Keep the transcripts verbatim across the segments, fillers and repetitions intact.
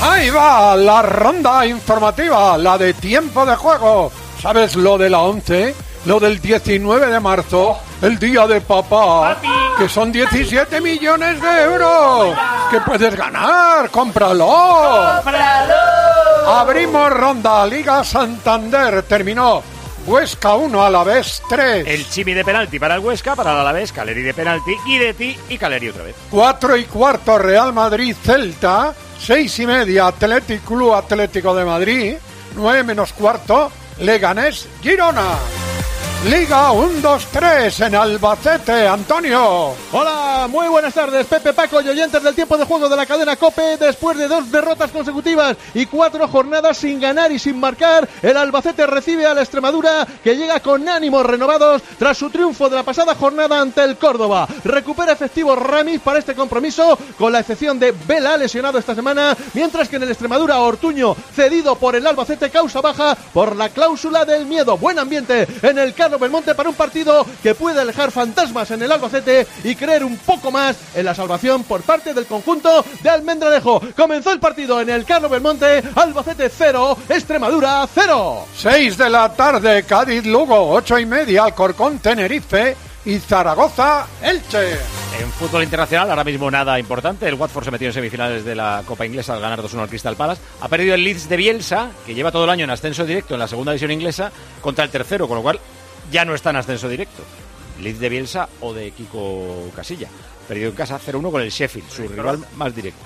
Ahí va la ronda informativa, la de tiempo de juego. ¿Sabes lo de la once? Lo del diecinueve de marzo, el día de papá, que son diecisiete millones de euros. ¿Qué puedes ganar? ¡Cómpralo! ¡Cómpralo! Abrimos ronda, Liga Santander, terminó. Huesca uno, Alavés tres. El Chimi de penalti para el Huesca, para el Alavés, Caleri de penalti, Guidetti y Caleri otra vez. Cuatro y cuarto, Real Madrid Celta. Seis y media, Athletic Club Atlético de Madrid. Nueve menos cuarto, Leganés Girona. Liga uno dos tres en Albacete, Antonio. Hola, muy buenas tardes, Pepe, Paco y oyentes del tiempo de juego de la cadena COPE. Después de dos derrotas consecutivas y cuatro jornadas sin ganar y sin marcar, el Albacete recibe a la Extremadura, que llega con ánimos renovados tras su triunfo de la pasada jornada ante el Córdoba. Recupera efectivo Ramis para este compromiso, con la excepción de Vela, lesionado esta semana, mientras que en el Extremadura, Ortuño, cedido por el Albacete, causa baja por la cláusula del miedo. Buen ambiente en el Carlos Belmonte para un partido que puede alejar fantasmas en el Albacete y creer un poco más en la salvación por parte del conjunto de Almendralejo. Comenzó el partido en el Carlos Belmonte, Albacete cero, Extremadura cero. Seis de la tarde, Cádiz Lugo, ocho y media, Alcorcón Tenerife y Zaragoza Elche. En fútbol internacional ahora mismo nada importante. El Watford se metió en semifinales de la Copa Inglesa al ganar dos uno al Crystal Palace. Ha perdido el Leeds de Bielsa, que lleva todo el año en ascenso directo en la segunda división inglesa, contra el tercero, con lo cual ya no está en ascenso directo. Leeds de Bielsa o de Kiko Casilla. Perdido en casa cero uno con el Sheffield, su rival más directo.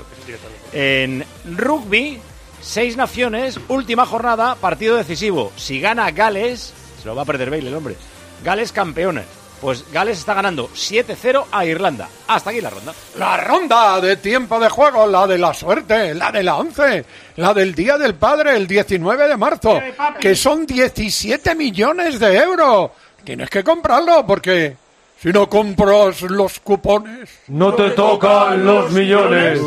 En rugby, seis naciones, última jornada, partido decisivo. Si gana Gales, se lo va a perder Bale el hombre. Gales campeones. Pues Gales está ganando siete cero a Irlanda. Hasta aquí la ronda. La ronda de tiempo de juego, la de la suerte, la de la once, la del Día del Padre, el diecinueve de marzo, que son diecisiete millones de euros. Tienes que comprarlo porque si no compras los cupones, no te tocan los millones.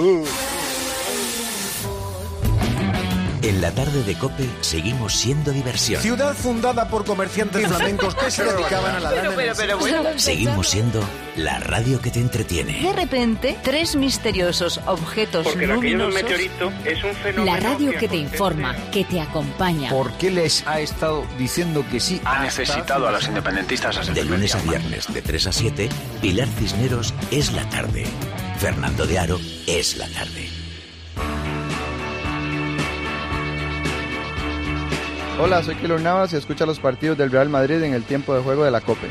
En la tarde de COPE seguimos siendo diversión. Ciudad fundada por comerciantes flamencos que se dedicaban a la lana. Pero, pero, pero, bueno. Seguimos siendo la radio que te entretiene. De repente, tres misteriosos objetos Porque luminosos. Porque meteorito es un fenómeno. La radio que te informa, que te acompaña. ¿Por qué les ha estado diciendo que sí? Ha necesitado a los independentistas. De lunes a viernes, de tres a siete, Pilar Cisneros es la tarde. Fernando de Aro es la tarde. Hola, soy Keylor Navas y escucha los partidos del Real Madrid en el tiempo de juego de la COPE.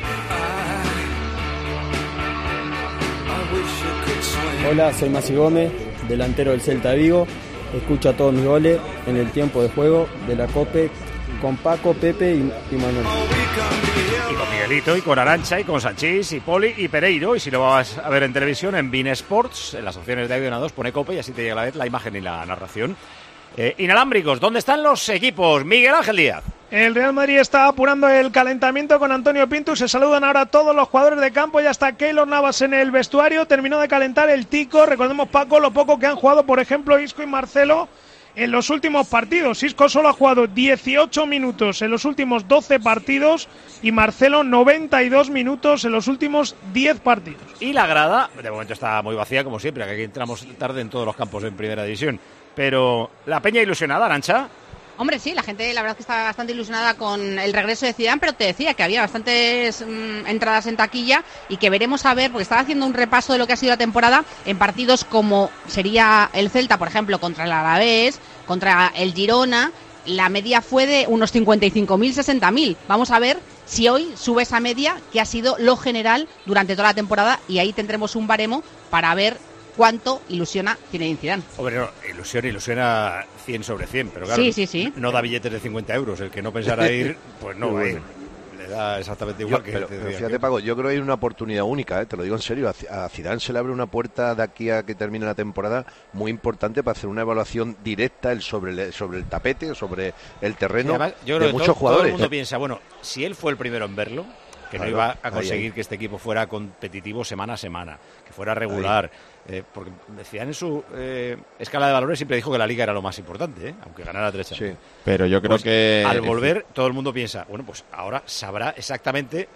Hola, soy Masi Gómez, delantero del Celta Vigo. Escucho a todos mis goles en el tiempo de juego de la COPE con Paco, Pepe y, y Manuel. Y con Miguelito, y con Arantxa, y con Sanchís, y Poli, y Pereiro. Y si lo vas a ver en televisión, en Bein Sports, en las opciones de audio en A dos, pone COPE y así te llega a la vez la imagen y la narración. Eh, inalámbricos, ¿dónde están los equipos? Miguel Ángel Díaz. El Real Madrid está apurando el calentamiento con Antonio Pinto. Se saludan ahora todos los jugadores de campo. Ya está Keylor Navas en el vestuario. Terminó de calentar el Tico. Recordemos, Paco, lo poco que han jugado, por ejemplo, Isco y Marcelo en los últimos partidos. Isco solo ha jugado dieciocho minutos en los últimos doce partidos y Marcelo noventa y dos minutos en los últimos diez partidos. Y la grada, de momento está muy vacía, como siempre, que aquí entramos tarde en todos los campos en Primera División. Pero la peña ilusionada, Arantxa. Hombre, sí, la gente la verdad es que está bastante ilusionada con el regreso de Zidane, pero te decía que había bastantes mmm, entradas en taquilla y que veremos a ver, porque estaba haciendo un repaso de lo que ha sido la temporada en partidos como sería el Celta, por ejemplo, contra el Alavés, contra el Girona. La media fue de unos cincuenta y cinco mil, sesenta mil. Vamos a ver si hoy sube esa media, que ha sido lo general durante toda la temporada, y ahí tendremos un baremo para ver cuánto ilusiona Zinedine Zidane. Hombre, no, ilusión, ilusiona cien sobre cien, pero claro, sí, sí, sí. no da billetes de cincuenta euros. El que no pensara ir, pues no va a ir. Le da exactamente igual. Yo, que pero, pero fíjate, Paco, yo creo que hay una oportunidad única, ¿eh? Te lo digo en serio. A Zidane se le abre una puerta de aquí a que termine la temporada muy importante para hacer una evaluación directa el sobre, el, sobre el tapete, sobre el terreno, sí, además, yo creo de que muchos todo, jugadores. Todo el mundo piensa, bueno, si él fue el primero en verlo, que claro, no iba a conseguir ahí, ahí. que este equipo fuera competitivo semana a semana, que fuera regular, eh, porque decían en su eh, escala de valores siempre dijo que la Liga era lo más importante, ¿eh? Aunque ganara tres años. Sí. Pero yo creo pues, que al volver todo el mundo piensa, bueno, pues ahora sabrá exactamente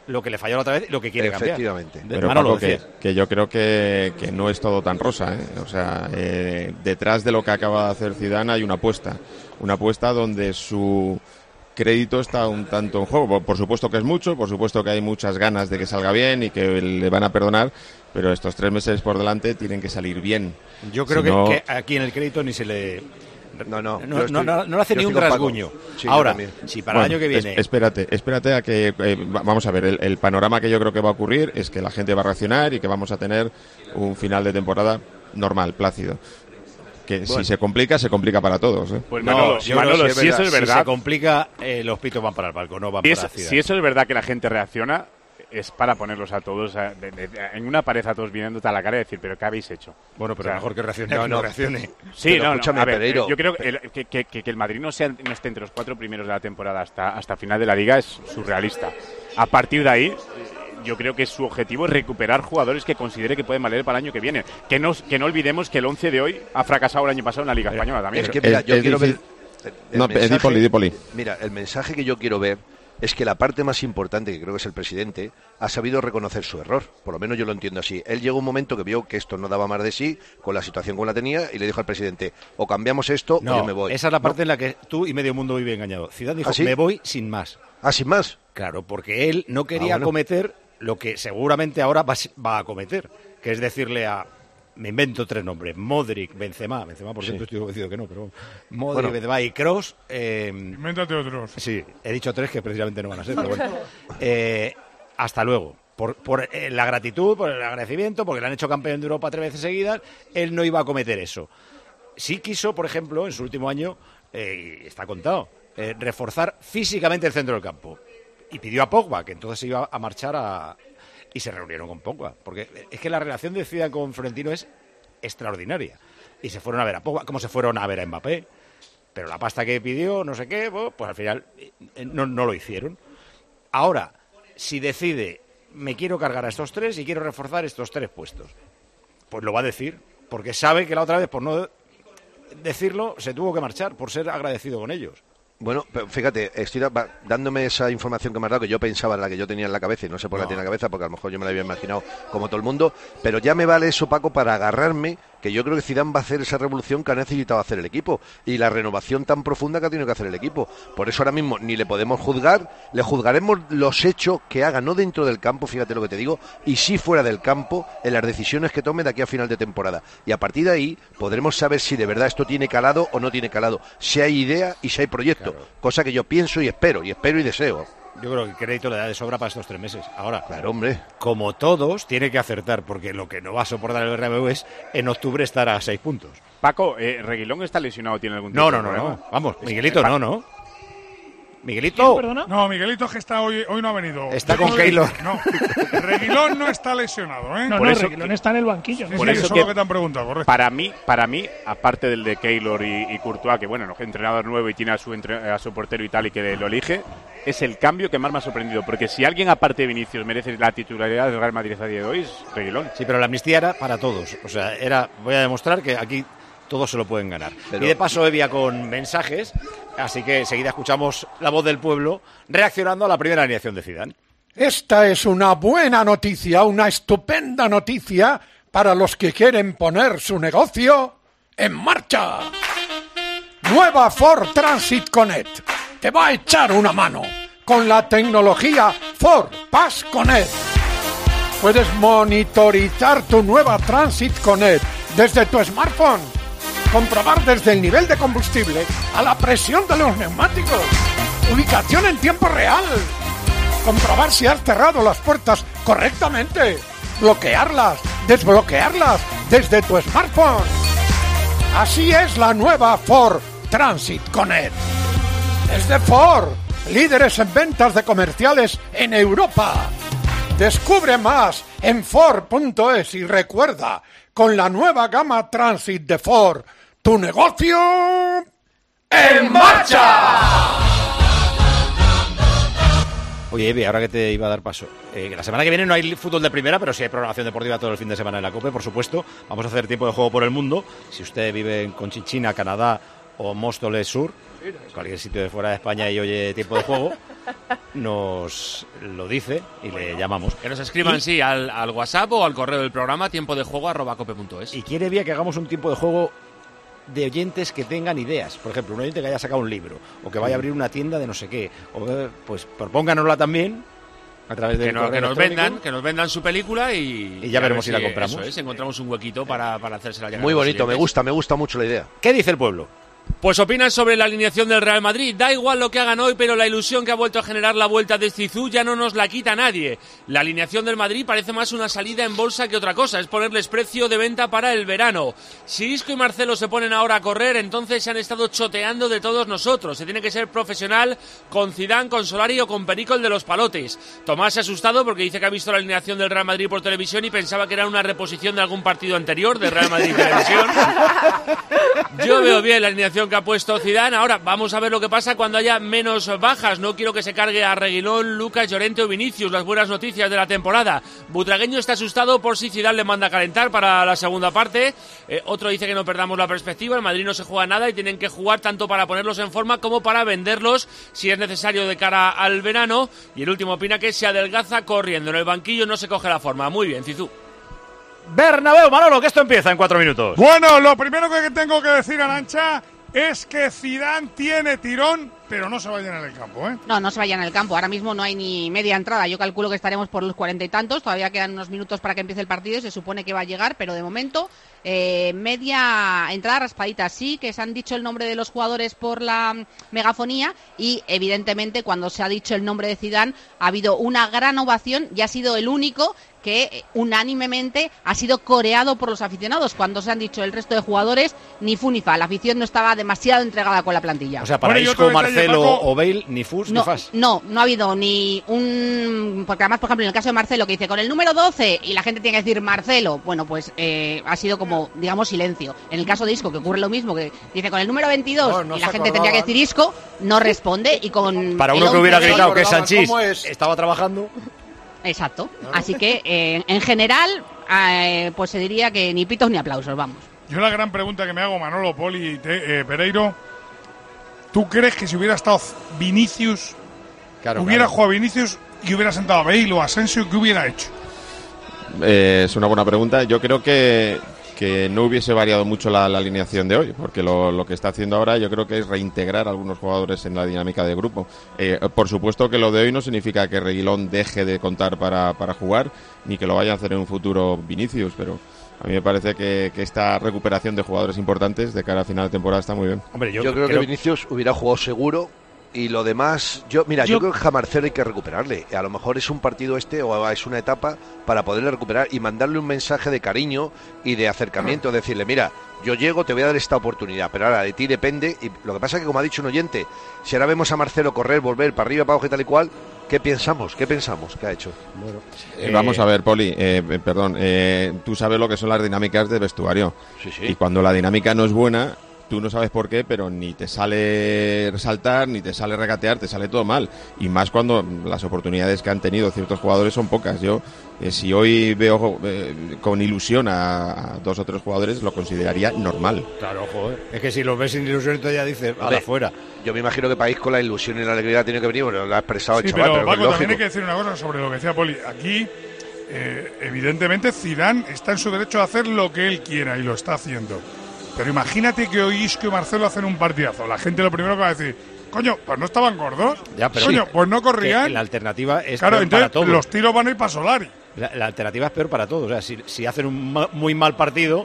lo que le falló la otra vez y lo que quiere Efectivamente. cambiar. Pero Manolo, Paco, que, que yo creo que, que no es todo tan rosa, ¿eh? O sea, eh, detrás de lo que acaba de hacer Zidane hay una apuesta. Una apuesta donde su crédito está un tanto en juego. Por supuesto que es mucho, por supuesto que hay muchas ganas de que salga bien y que le van a perdonar, pero estos tres meses por delante tienen que salir bien. Yo creo si que, no... que aquí en el crédito ni se le... No, no, no, estoy, no, no, no le hace ni un rasguño. Sí, ahora, si para bueno, el año que viene... Es, espérate, espérate a que... Eh, vamos a ver, el, el panorama que yo creo que va a ocurrir es que la gente va a reaccionar y que vamos a tener un final de temporada normal, plácido. Que bueno, si se complica, se complica para todos, ¿eh? Pues Manolo, no, si, Manolo, si, si eso es verdad... Si se complica, eh, los pitos van para el palco, no van si para es, la ciudad. Si eso es verdad que la gente reacciona, es para ponerlos a todos a, de, de, de, en una pared a todos viniéndote a la cara y decir, ¿pero qué habéis hecho? Bueno, pero o sea, mejor que reaccione no, que no, no reaccione. Sí, pero no, escúchame, no, a ver, Pereiro. yo creo que el, que, que, que el Madrid no, sea, no esté entre los cuatro primeros de la temporada hasta, hasta final de la Liga es surrealista. A partir de ahí... yo creo que su objetivo es recuperar jugadores que considere que pueden valer para el año que viene. Que no, que no olvidemos que el once de hoy ha fracasado el año pasado en la Liga Española también. Es que mira, yo es quiero difícil. ver... El, el no, mensaje, Dipoli, Dipoli. Mira, el mensaje que yo quiero ver es que la parte más importante, que creo que es el presidente, ha sabido reconocer su error. Por lo menos yo lo entiendo así. Él llegó un momento que vio que esto no daba más de sí, con la situación como la tenía, y le dijo al presidente, o cambiamos esto no, o yo me voy. Esa es la parte ¿no? en la que tú y medio mundo vive engañado. Zidane dijo, ¿Ah, sí? me voy sin más. ¿Ah, sin más? Claro, porque él no quería ah, bueno. cometer lo que seguramente ahora va, va a cometer, que es decirle a... Me invento tres nombres. Modric, Benzema. Benzema, por cierto, sí. Estoy convencido que no, pero... Modric, bueno. Benzema y Kroos... Eh, Invéntate otros. Sí, he dicho tres que precisamente no van a ser, pero bueno. Eh, hasta luego. Por, por eh, la gratitud, por el agradecimiento, porque le han hecho campeón de Europa tres veces seguidas, él no iba a cometer eso. Sí quiso, por ejemplo, en su último año, eh, está contado, eh, reforzar físicamente el centro del campo. Y pidió a Pogba, que entonces se iba a marchar a... Y se reunieron con Pogba, porque es que la relación de Zidane con Florentino es extraordinaria. Y se fueron a ver a Pogba, como se fueron a ver a Mbappé. Pero la pasta que pidió, no sé qué, pues al final no, no lo hicieron. Ahora, si decide, me quiero cargar a estos tres y quiero reforzar estos tres puestos, pues lo va a decir, porque sabe que la otra vez, por no decirlo, se tuvo que marchar, por ser agradecido con ellos. Bueno, pero fíjate, estoy da, dándome esa información que me has dado, que yo pensaba en la que yo tenía en la cabeza, y no sé por qué no. la tiene en la cabeza, porque a lo mejor yo me la había imaginado como todo el mundo, pero ya me vale eso, Paco, para agarrarme, que yo creo que Zidane va a hacer esa revolución que ha necesitado hacer el equipo, y la renovación tan profunda que ha tenido que hacer el equipo. Por eso ahora mismo ni le podemos juzgar, le juzgaremos los hechos que haga, no dentro del campo, fíjate lo que te digo, y sí fuera del campo, en las decisiones que tome de aquí a final de temporada. Y a partir de ahí podremos saber si de verdad esto tiene calado o no tiene calado, si hay idea y si hay proyecto. Claro. Cosa que yo pienso y espero, y espero y deseo. Yo creo que el crédito le da de sobra para estos tres meses. Ahora, claro, hombre, como todos, tiene que acertar, porque lo que no va a soportar el Bernabéu es en octubre estar a seis puntos. Paco, eh, ¿Reguilón está lesionado? ¿Tiene algún tipo no, no, de no, problema? no, vamos, Miguelito no, no. Miguelito. ¿Perdona? No, Miguelito es que está hoy, hoy no ha venido. Está con Keylor. No, Reguilón no está lesionado, ¿eh? No, por no, eso Reguilón que, está en el banquillo. Sí, por sí, eso, eso que, es lo que te han preguntado, correcto. Para mí, para mí, aparte del de Keylor y, y Courtois, que bueno, no, entrenador nuevo y tiene a su, entre, a su portero y tal y que lo elige, es el cambio que más me ha sorprendido. Porque si alguien aparte de Vinicius merece la titularidad del Real Madrid a día de hoy es Reguilón. Sí, pero la amnistía era para todos. O sea, era, voy a demostrar que aquí todos se lo pueden ganar. Pero... Y de paso Evia con mensajes, así que enseguida escuchamos la voz del pueblo reaccionando a la primera alineación de Zidane. Esta es una buena noticia, una estupenda noticia para los que quieren poner su negocio en marcha. Nueva Ford Transit Connect te va a echar una mano con la tecnología Ford Pass Connect. Puedes monitorizar tu nueva Transit Connect desde tu smartphone. Comprobar desde el nivel de combustible a la presión de los neumáticos. Ubicación en tiempo real. Comprobar si has cerrado las puertas correctamente. Bloquearlas, desbloquearlas desde tu smartphone. Así es la nueva Ford Transit Connect. Desde Ford, líderes en ventas de comerciales en Europa. Descubre más en Ford punto es y recuerda, con la nueva gama Transit de Ford, tu negocio en marcha. Oye, Evi, ahora que te iba a dar paso, eh, la semana que viene no hay fútbol de primera, pero sí hay programación deportiva todo el fin de semana en la COPE, por supuesto. Vamos a hacer tiempo de juego por el mundo. Si usted vive en Conchinchina, Canadá o Móstoles Sur, cualquier sitio de fuera de España y oye tiempo de juego, nos lo dice y le llamamos. Que nos escriban, y, sí, al, al WhatsApp o al correo del programa tiempo de juego arroba cope punto es. Y quiere bien que hagamos un tiempo de juego de oyentes que tengan ideas. Por ejemplo, un oyente que haya sacado un libro o que vaya a abrir una tienda de no sé qué. O, pues propónganosla también a través de que, no, que nos vendan, que nos vendan su película y, y ya veremos si la compramos. Eso es, encontramos un huequito para, para hacérsela llegar. Muy bonito, me gusta, me gusta mucho la idea. ¿Qué dice el pueblo? Pues opinan sobre la alineación del Real Madrid. Da igual lo que hagan hoy, pero la ilusión que ha vuelto a generar la vuelta de Zizou ya no nos la quita nadie. La alineación del Madrid parece más una salida en bolsa que otra cosa. Es ponerles precio de venta para el verano. Si Isco y Marcelo se ponen ahora a correr, entonces se han estado choteando de todos nosotros. Se tiene que ser profesional con Zidane, con Solari o con Perico, el de los palotes. Tomás se ha asustado porque dice que ha visto la alineación del Real Madrid por televisión y pensaba que era una reposición de algún partido anterior de Real Madrid Televisión. Yo veo bien la alineación que ha puesto Zidane. Ahora vamos a ver lo que pasa cuando haya menos bajas. No quiero que se cargue a Reguilón, Lucas, Llorente o Vinicius. Las buenas noticias de la temporada. Butragueño está asustado por si Zidane le manda a calentar para la segunda parte. Eh, otro dice que no perdamos la perspectiva. El Madrid no se juega nada y tienen que jugar tanto para ponerlos en forma como para venderlos si es necesario de cara al verano. Y el último opina que se adelgaza corriendo. En el banquillo no se coge la forma. Muy bien, Zizou. Bernabéu, Manolo, que esto empieza en cuatro minutos. Bueno, lo primero que tengo que decir, Arancha, es que Zidane tiene tirón, pero no se va a llenar el campo, ¿eh? No, no se va a llenar el campo. Ahora mismo no hay ni media entrada. Yo calculo que estaremos por los cuarenta y tantos. Todavía quedan unos minutos para que empiece el partido y se supone que va a llegar, pero de momento eh, media entrada raspadita. Sí, que se han dicho el nombre de los jugadores por la megafonía y evidentemente cuando se ha dicho el nombre de Zidane ha habido una gran ovación y ha sido el único que unánimemente ha sido coreado por los aficionados. Cuando se han dicho el resto de jugadores, ni fu ni fa. La afición no estaba demasiado entregada con la plantilla. O sea, para bueno, Isco, Marcelo o Bale, ni fus no, ni fas. No, no ha habido ni un... Porque además, por ejemplo, en el caso de Marcelo, que dice con el número doce y la gente tiene que decir Marcelo, bueno, pues eh, ha sido como, digamos, silencio. En el caso de Isco, que ocurre lo mismo, que dice con el número veintidós no, no y la gente tendría que decir Isco, no responde y con... Para uno que hubiera gritado que Sanchís estaba trabajando... Exacto. Así que, eh, en general, eh, pues se diría que ni pitos ni aplausos, vamos. Yo la gran pregunta que me hago, Manolo, Poli y te, eh, Pereiro, ¿tú crees que si hubiera estado Vinicius, claro, hubiera claro. jugado Vinicius y hubiera sentado a Bale o a Asensio, qué hubiera hecho? Eh, es una buena pregunta. Yo creo que... que no hubiese variado mucho la, la alineación de hoy, porque lo, lo que está haciendo ahora yo creo que es reintegrar a algunos jugadores en la dinámica de grupo. Eh, por supuesto que lo de hoy no significa que Reguilón deje de contar para, para jugar, ni que lo vaya a hacer en un futuro Vinicius, pero a mí me parece que, que esta recuperación de jugadores importantes de cara a final de temporada está muy bien. Hombre, yo, yo creo, creo que Vinicius hubiera jugado seguro. Y lo demás, yo mira, yo, yo creo que a Marcelo hay que recuperarle. A lo mejor es un partido este o es una etapa para poderle recuperar y mandarle un mensaje de cariño y de acercamiento, decirle, mira, yo llego, te voy a dar esta oportunidad, pero ahora de ti depende. Y lo que pasa es que, como ha dicho un oyente, si ahora vemos a Marcelo correr, volver para arriba, para abajo y tal y cual, ¿qué pensamos? ¿Qué pensamos? ¿Qué ha hecho? Bueno, eh, vamos a ver, Poli, eh, perdón, eh, tú sabes lo que son las dinámicas de vestuario. Sí, sí. Y cuando la dinámica no es buena... Tú no sabes por qué, pero ni te sale resaltar, ni te sale regatear, te sale todo mal. Y más cuando las oportunidades que han tenido ciertos jugadores son pocas. Yo, eh, si hoy veo eh, con ilusión a, a dos o tres jugadores, lo consideraría normal. Claro, joder. Es que si los ves sin ilusión, entonces ya dices, a la fuera. Yo me imagino que País con la ilusión y la alegría tiene que venir, bueno, lo ha expresado el sí, chaval, pero, pero Paco, es también hay que decir una cosa sobre lo que decía Poli. Aquí, eh, evidentemente, Zidane está en su derecho a hacer lo que él quiera y lo está haciendo. Pero imagínate que hoy Isco y Marcelo hacen un partidazo. La gente lo primero que va a decir, coño, pues no estaban gordos. Ya, pero coño, sí, pues no corrían. La alternativa es claro, peor entonces, para todos. Los tiros van a ir para Solari. La, la alternativa es peor para todos. O sea, si, si hacen un ma, muy mal partido,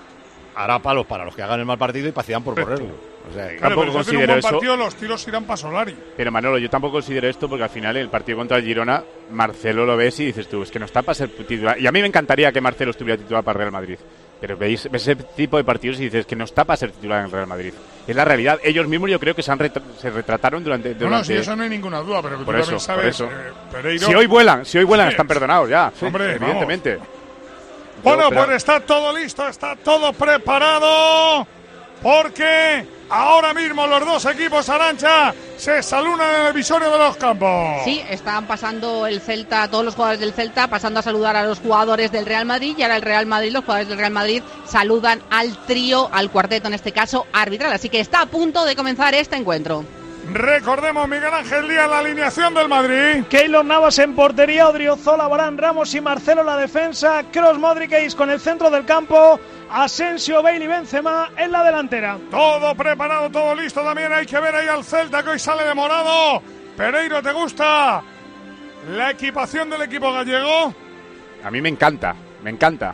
hará palos para los que hagan el mal partido y para Zidane por correrlo. O sea, claro, tampoco pero si hacen un buen partido, los tiros irán para Solari. Pero Manolo, yo tampoco considero esto porque al final el partido contra el Girona, Marcelo lo ves y dices tú, es que no está para ser titular. Y a mí me encantaría que Marcelo estuviera titular para Real Madrid. Pero veis ese tipo de partidos y dices que no está para ser titular en el Real Madrid. Es la realidad. Ellos mismos yo creo que se, han retra- se retrataron durante, durante... No, no, si eso no hay ninguna duda, pero que por tú eso, también sabes, por eso. Eh, Pereiro... Si hoy vuelan, si hoy vuelan sí. están perdonados ya. Sí, hombre, evidentemente. Vamos. Bueno, pero... pues está todo listo, está todo preparado. porque ahora mismo los dos equipos, Arantxa, se saludan en el visorio de los campos. Sí, están pasando el Celta, todos los jugadores del Celta, pasando a saludar a los jugadores del Real Madrid, y ahora el Real Madrid, los jugadores del Real Madrid saludan al trío, al cuarteto en este caso arbitral, así que está a punto de comenzar este encuentro. Recordemos, Miguel Ángel Díaz, la alineación del Madrid. Keylor Navas en portería, Odriozola, Varane, Ramos y Marcelo en la defensa, Kroos, Modric e Isco en el centro del campo, Asensio, Bale y Benzema en la delantera. Todo preparado, todo listo. También hay que ver ahí al Celta, que hoy sale de morado. Pereiro, ¿te gusta la equipación del equipo gallego? A mí me encanta, me encanta.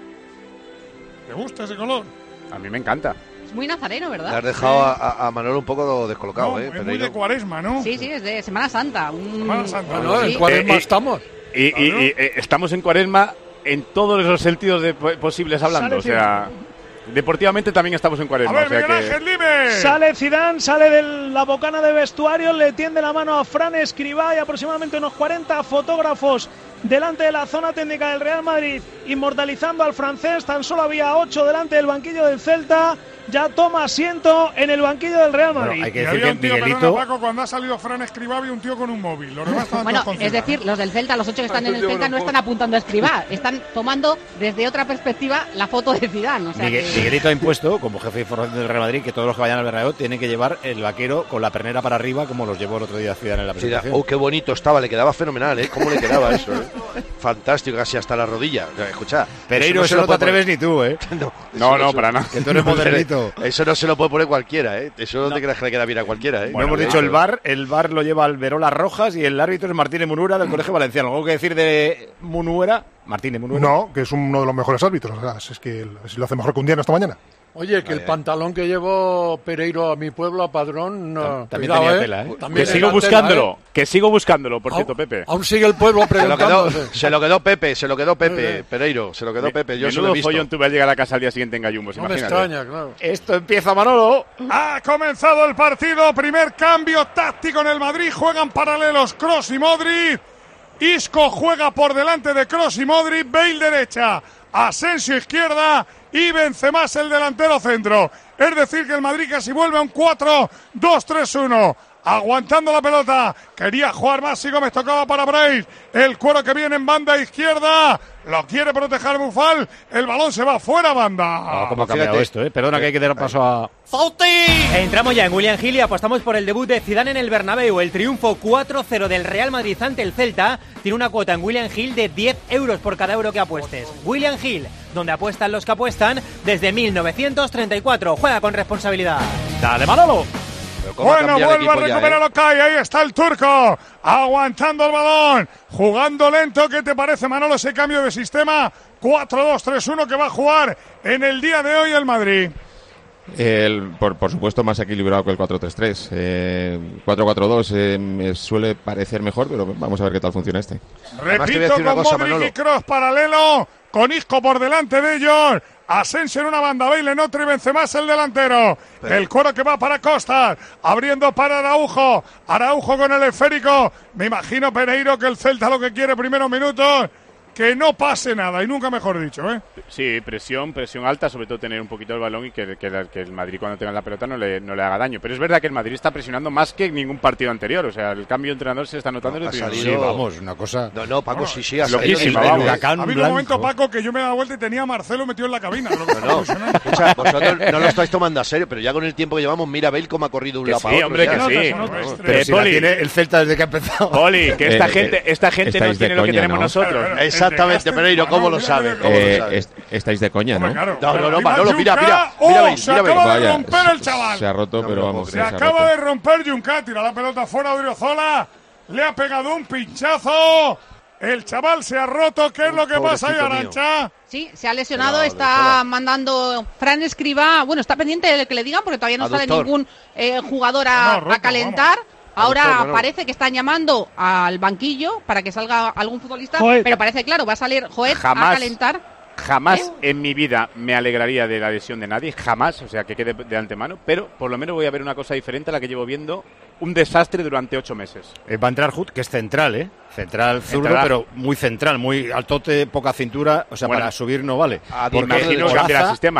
¿Te gusta ese color? A mí me encanta. Es muy nazareno, ¿verdad? Le has dejado sí. a, a Manuel un poco descolocado, no, ¿eh? Es Pereiro. muy de Cuaresma, ¿no? Sí, sí, es de Semana Santa. Un... Semana Santa. Bueno, en sí. Cuaresma eh, estamos. Y, y, y, y estamos en Cuaresma en todos los sentidos de posibles hablando, o sea... Deportivamente también estamos en Cuaresma. A ver, o sea Miguel que... Ángel, dime. Sale Zidane, sale de la bocana de vestuario, le tiende la mano a Fran Escribá y aproximadamente unos cuarenta fotógrafos delante de la zona técnica del Real Madrid, inmortalizando al francés. Tan solo había ocho delante del banquillo del Celta. Ya toma asiento en el banquillo del Real Madrid. Bueno, hay que y decir había que un tío, Miguelito... perdona, Paco, cuando ha salido Fran Escribá había un tío con un móvil. Los demás estaban bueno, todos con es Zidane. decir, los del Celta, los ocho que están en el Celta, no están apuntando a Escribá, están tomando desde otra perspectiva la foto de Zidane. O sea Miguel, que... Miguelito ha impuesto, como jefe de información del Real Madrid, que todos los que vayan al Bernabéu tienen que llevar el vaquero con la pernera para arriba, como los llevó el otro día Zidane en la presentación. Oh, qué bonito estaba, le quedaba fenomenal, ¿eh? ¿Cómo le quedaba eso, eh? Fantástico, casi hasta la rodilla. O sea, escucha, Pereiro, no eso no te atreves ni tú, ¿eh? No, no, no, para nada. Que tú eres modernito. Eso no se lo puede poner cualquiera, ¿eh? Eso no, no te creas que le queda bien a cualquiera, ¿eh? Bueno, hemos dicho el VAR, el VAR lo lleva Alberola Rojas y el árbitro es Martínez Munuera del Colegio Valenciano. ¿Algo que decir de Munuera? Martínez Munuera. No, que es uno de los mejores árbitros. O sea, es que si lo hace mejor que un día esta mañana. Oye, que el pantalón que llevó Pereiro a mi pueblo, a Padrón, no, también cuidado, tenía ¿eh? tela, ¿eh? También Que sigo buscándolo, tela, ¿eh? que sigo buscándolo, por cierto, Pepe. Aún sigue el pueblo preguntando. Se, se lo quedó Pepe, se lo quedó Pepe, Pereiro, se lo quedó Pepe. Yo se lo he visto. Follón tuve al llegar a casa al día siguiente en Gallumbos, no imagínate. me extraña, claro. Esto empieza, Manolo. Ha comenzado el partido, primer cambio táctico en el Madrid, juegan paralelos Kroos y Modric. Isco juega por delante de Kroos y Modric, Bale derecha, Asensio izquierda y Benzema es el delantero centro. Es decir, que el Madrid casi vuelve a un cuatro dos tres uno. Aguantando la pelota. Quería jugar más y Gómez, tocaba para Brais. El cuero que viene en banda izquierda. Lo quiere proteger Bufal. El balón se va fuera banda. Oh, ¿Cómo ha cambiado esto, eh? Perdona que hay que dar paso a... ¡Fauti! Entramos ya en William Hill y apostamos por el debut de Zidane en el Bernabéu. El triunfo cuatro cero del Real Madrid ante el Celta tiene una cuota en William Hill de diez euros por cada euro que apuestes. William Hill, donde apuestan los que apuestan desde mil novecientos treinta y cuatro. Juega con responsabilidad. ¡Dale, Manolo! Bueno, vuelve a recuperar a Okai, ahí está el turco, aguantando el balón, jugando lento. ¿Qué te parece, Manolo, ese cambio de sistema? cuatro dos tres uno que va a jugar en el día de hoy el Madrid. El, por, por supuesto, más equilibrado que el cuatro tres tres. Eh, cuatro cuatro dos eh, me suele parecer mejor, pero vamos a ver qué tal funciona este. Repito, con cosa, Modric Manolo. Y Kroos paralelo, con Isco por delante de ellos. Asensio en una banda, Bale en otra y Benzema es el delantero. Pero... El cuero que va para Costa, abriendo para Araujo. Araujo con el esférico. Me imagino, Pereiro, que el Celta lo que quiere primeros minutos, que no pase nada, y nunca mejor dicho, ¿eh? Sí, presión, presión alta, sobre todo tener un poquito el balón y que, que, que el Madrid cuando tenga la pelota no le, no le haga daño. Pero es verdad que el Madrid está presionando más que en ningún partido anterior, o sea, el cambio de entrenador se está notando no, en el salido... Sí, vamos, una cosa... No, no, Paco, no, sí, sí, ha loquísima, salido... vamos. Ha habido un momento, Paco, que yo me he dado vuelta y tenía a Marcelo metido en la cabina. Lo que no, no, escucha, vosotros no lo estáis tomando a serio, pero ya con el tiempo que llevamos, mira Bale cómo ha corrido un que lado sí, para otro. Hombre, que ya. sí, no, no, no, pero eh, si Poli, la tiene el Celta desde que ha empezado. Poli, que esta Eh, gente, esta gente no tiene lo que coña, tenemos ¿no? nosotros. Exactamente, Pereiro, ¿cómo lo sabe? ¿Cómo Eh, lo sabe? est- estáis de coña, ¿no? Claro, No, no, no, mira, Manolo, mira, mira, ¡Oh! mira Bale, Se mira Bale. acaba de Vaya, romper el chaval. Se ha roto, No, pero no, vamos. Se se ha acaba roto. de romper Juncat, tira la pelota fuera de Odriozola. Le ha pegado un pinchazo. El chaval se ha roto. ¿Qué es lo que pasa ahí, Arantxa? Sí, se ha lesionado, Pero, está Odriozola. mandando Fran Escribá. Bueno, está pendiente de que le digan porque todavía no sale Aductor. ningún eh, jugador a, No, roto, a calentar. Ahora Aductor, no, no. parece que están llamando al banquillo para que salga algún futbolista, Joet. pero parece claro, va a salir Joet a Jamás. calentar. Jamás ¿Eh? en mi vida me alegraría de la lesión de nadie, jamás, o sea, que quede de antemano, pero por lo menos voy a ver una cosa diferente a la que llevo viendo, un desastre durante ocho meses. Eh, va a entrar Hut, que es central, ¿eh? Central zurdo, Entrará. pero muy central, muy altote, poca cintura, o sea, Bueno, para subir no vale. a Porque Imagino que Olaza- cambia el sistema.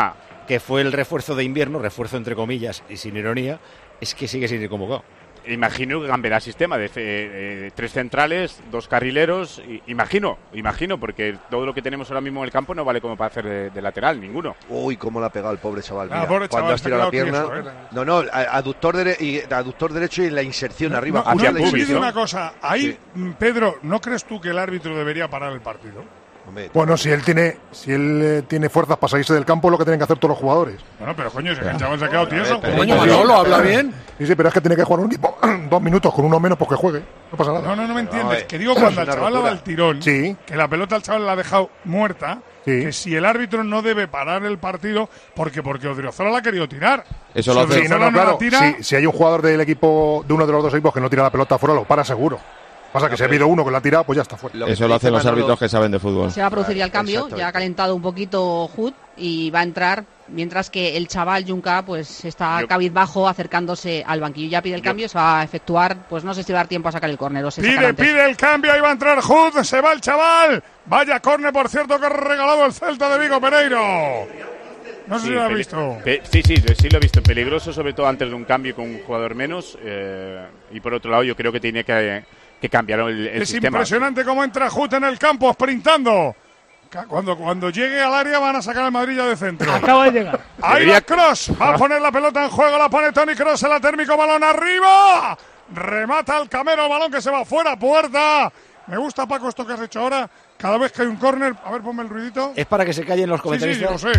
que fue el refuerzo de invierno, refuerzo entre comillas y sin ironía, es que sigue sin ir convocado. Imagino que cambiará sistema de eh, tres centrales, dos carrileros. Y, imagino, imagino, porque todo lo que tenemos ahora mismo en el campo no vale como para hacer de, de lateral, ninguno. Uy, cómo le ha pegado el pobre chaval. Ah, Mira, pobre cuando chaval, has tirado la pierna. tieso, ¿eh? No, no, aductor, dere y, aductor derecho y la inserción no, arriba. No, hacia no, el te digo ¿no? una cosa. Ahí, sí. Pedro, ¿no crees tú que el árbitro debería parar el partido? Hombre, bueno, si él tiene si él eh, tiene fuerzas para salirse del campo, es lo que tienen que hacer todos los jugadores. Bueno, pero coño, si el chaval se ha quedado tieso. Coño, Manolo, habla bien. Sí, sí, pero es que tiene que jugar un equipo dos minutos con uno menos porque juegue. No pasa nada. No, no, no me entiendes. No, eh, que digo, cuando al chaval le da el tirón, sí. que la pelota al chaval la ha dejado muerta, sí. que si el árbitro no debe parar el partido, porque porque Odriozola la ha querido tirar. Eso si lo hace. Sí, no, no, no claro. tira, si, si hay un jugador del equipo, de uno de los dos equipos que no tira la pelota fuera, lo para seguro. Pasa que no, si ha habido uno que la ha tirado, pues ya está fuera. Lo Eso lo hacen los árbitros lo... que saben de fútbol. Se va a producir ya el cambio, ya ha calentado un poquito Hood y va a entrar, mientras que el chaval Junca pues está Yo... cabizbajo acercándose al banquillo. Ya pide el cambio, Yo... se va a efectuar, pues no sé si va a dar tiempo a sacar el córner o se Pide, pide el cambio, ahí va a entrar Hood, se va el chaval. Vaya córner, por cierto, que ha regalado el Celta de Vigo, Pereiro. No sé sí, si lo has visto. Pe sí, sí, sí lo he visto. Peligroso, sobre todo antes de un cambio con un jugador menos. Eh, y por otro lado, yo creo que tiene que... que cambiaron el, el es sistema. Es impresionante cómo entra Hood en el campo, sprintando. Cuando, cuando llegue al área van a sacar al Madrid ya de centro. Acaba de llegar. Ahí Debería... va Kroos, va a poner la pelota en juego, la pone Toni Kroos, en la térmico, balón arriba. Remata el Camero, balón que se va fuera, puerta. Me gusta, Paco, esto que has hecho ahora. Cada vez que hay un córner, a ver, ponme el ruidito. Es para que se callen los comentarios. Sí, sí, yo lo sé.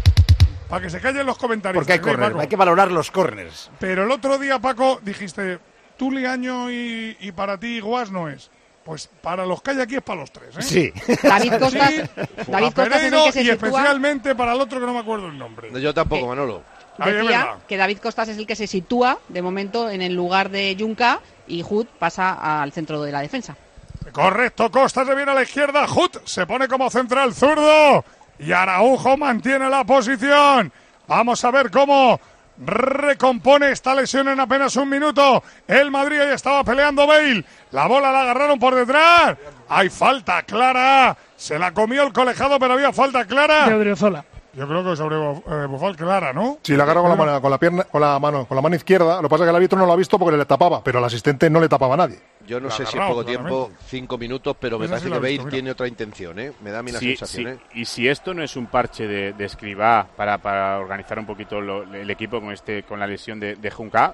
Para que se callen los comentarios. Porque hay córner, hay que valorar los córners. Pero el otro día, Paco, dijiste... Tú, Liaño, y, y para ti, Guas no es. Pues para los que hay aquí es para los tres, ¿eh? Sí. David Costas, sí, David Costas es el que se y sitúa... especialmente para el otro que no me acuerdo el nombre. Yo tampoco, que, Manolo. Decía que David Costas es el que se sitúa, de momento, en el lugar de Junca y Hood pasa al centro de la defensa. Correcto, Costas se viene a la izquierda, Hood se pone como central zurdo y Araujo mantiene la posición. Vamos a ver cómo... recompone esta lesión en apenas un minuto. El Madrid ahí estaba peleando Bale. La bola la agarraron por detrás. Hay falta clara. Se la comió el colegiado, pero había falta clara. De Odriozola. Yo creo que sobre eh, Bufal clara, ¿no? Sí, la agarró con la mano, con la pierna, con la mano, con la mano izquierda. Lo que pasa es que el árbitro no lo ha visto porque le tapaba, pero el asistente no le tapaba a nadie. Yo no la sé agarrado, si es poco claramente. tiempo, cinco minutos, pero me Esa parece sí que Bale visto, tiene otra intención, ¿eh? Me da a mí la sí, sensación, sí. ¿eh? Y si esto no es un parche de, de Escribá para, para organizar un poquito lo, el equipo con este con la lesión de, de Junca,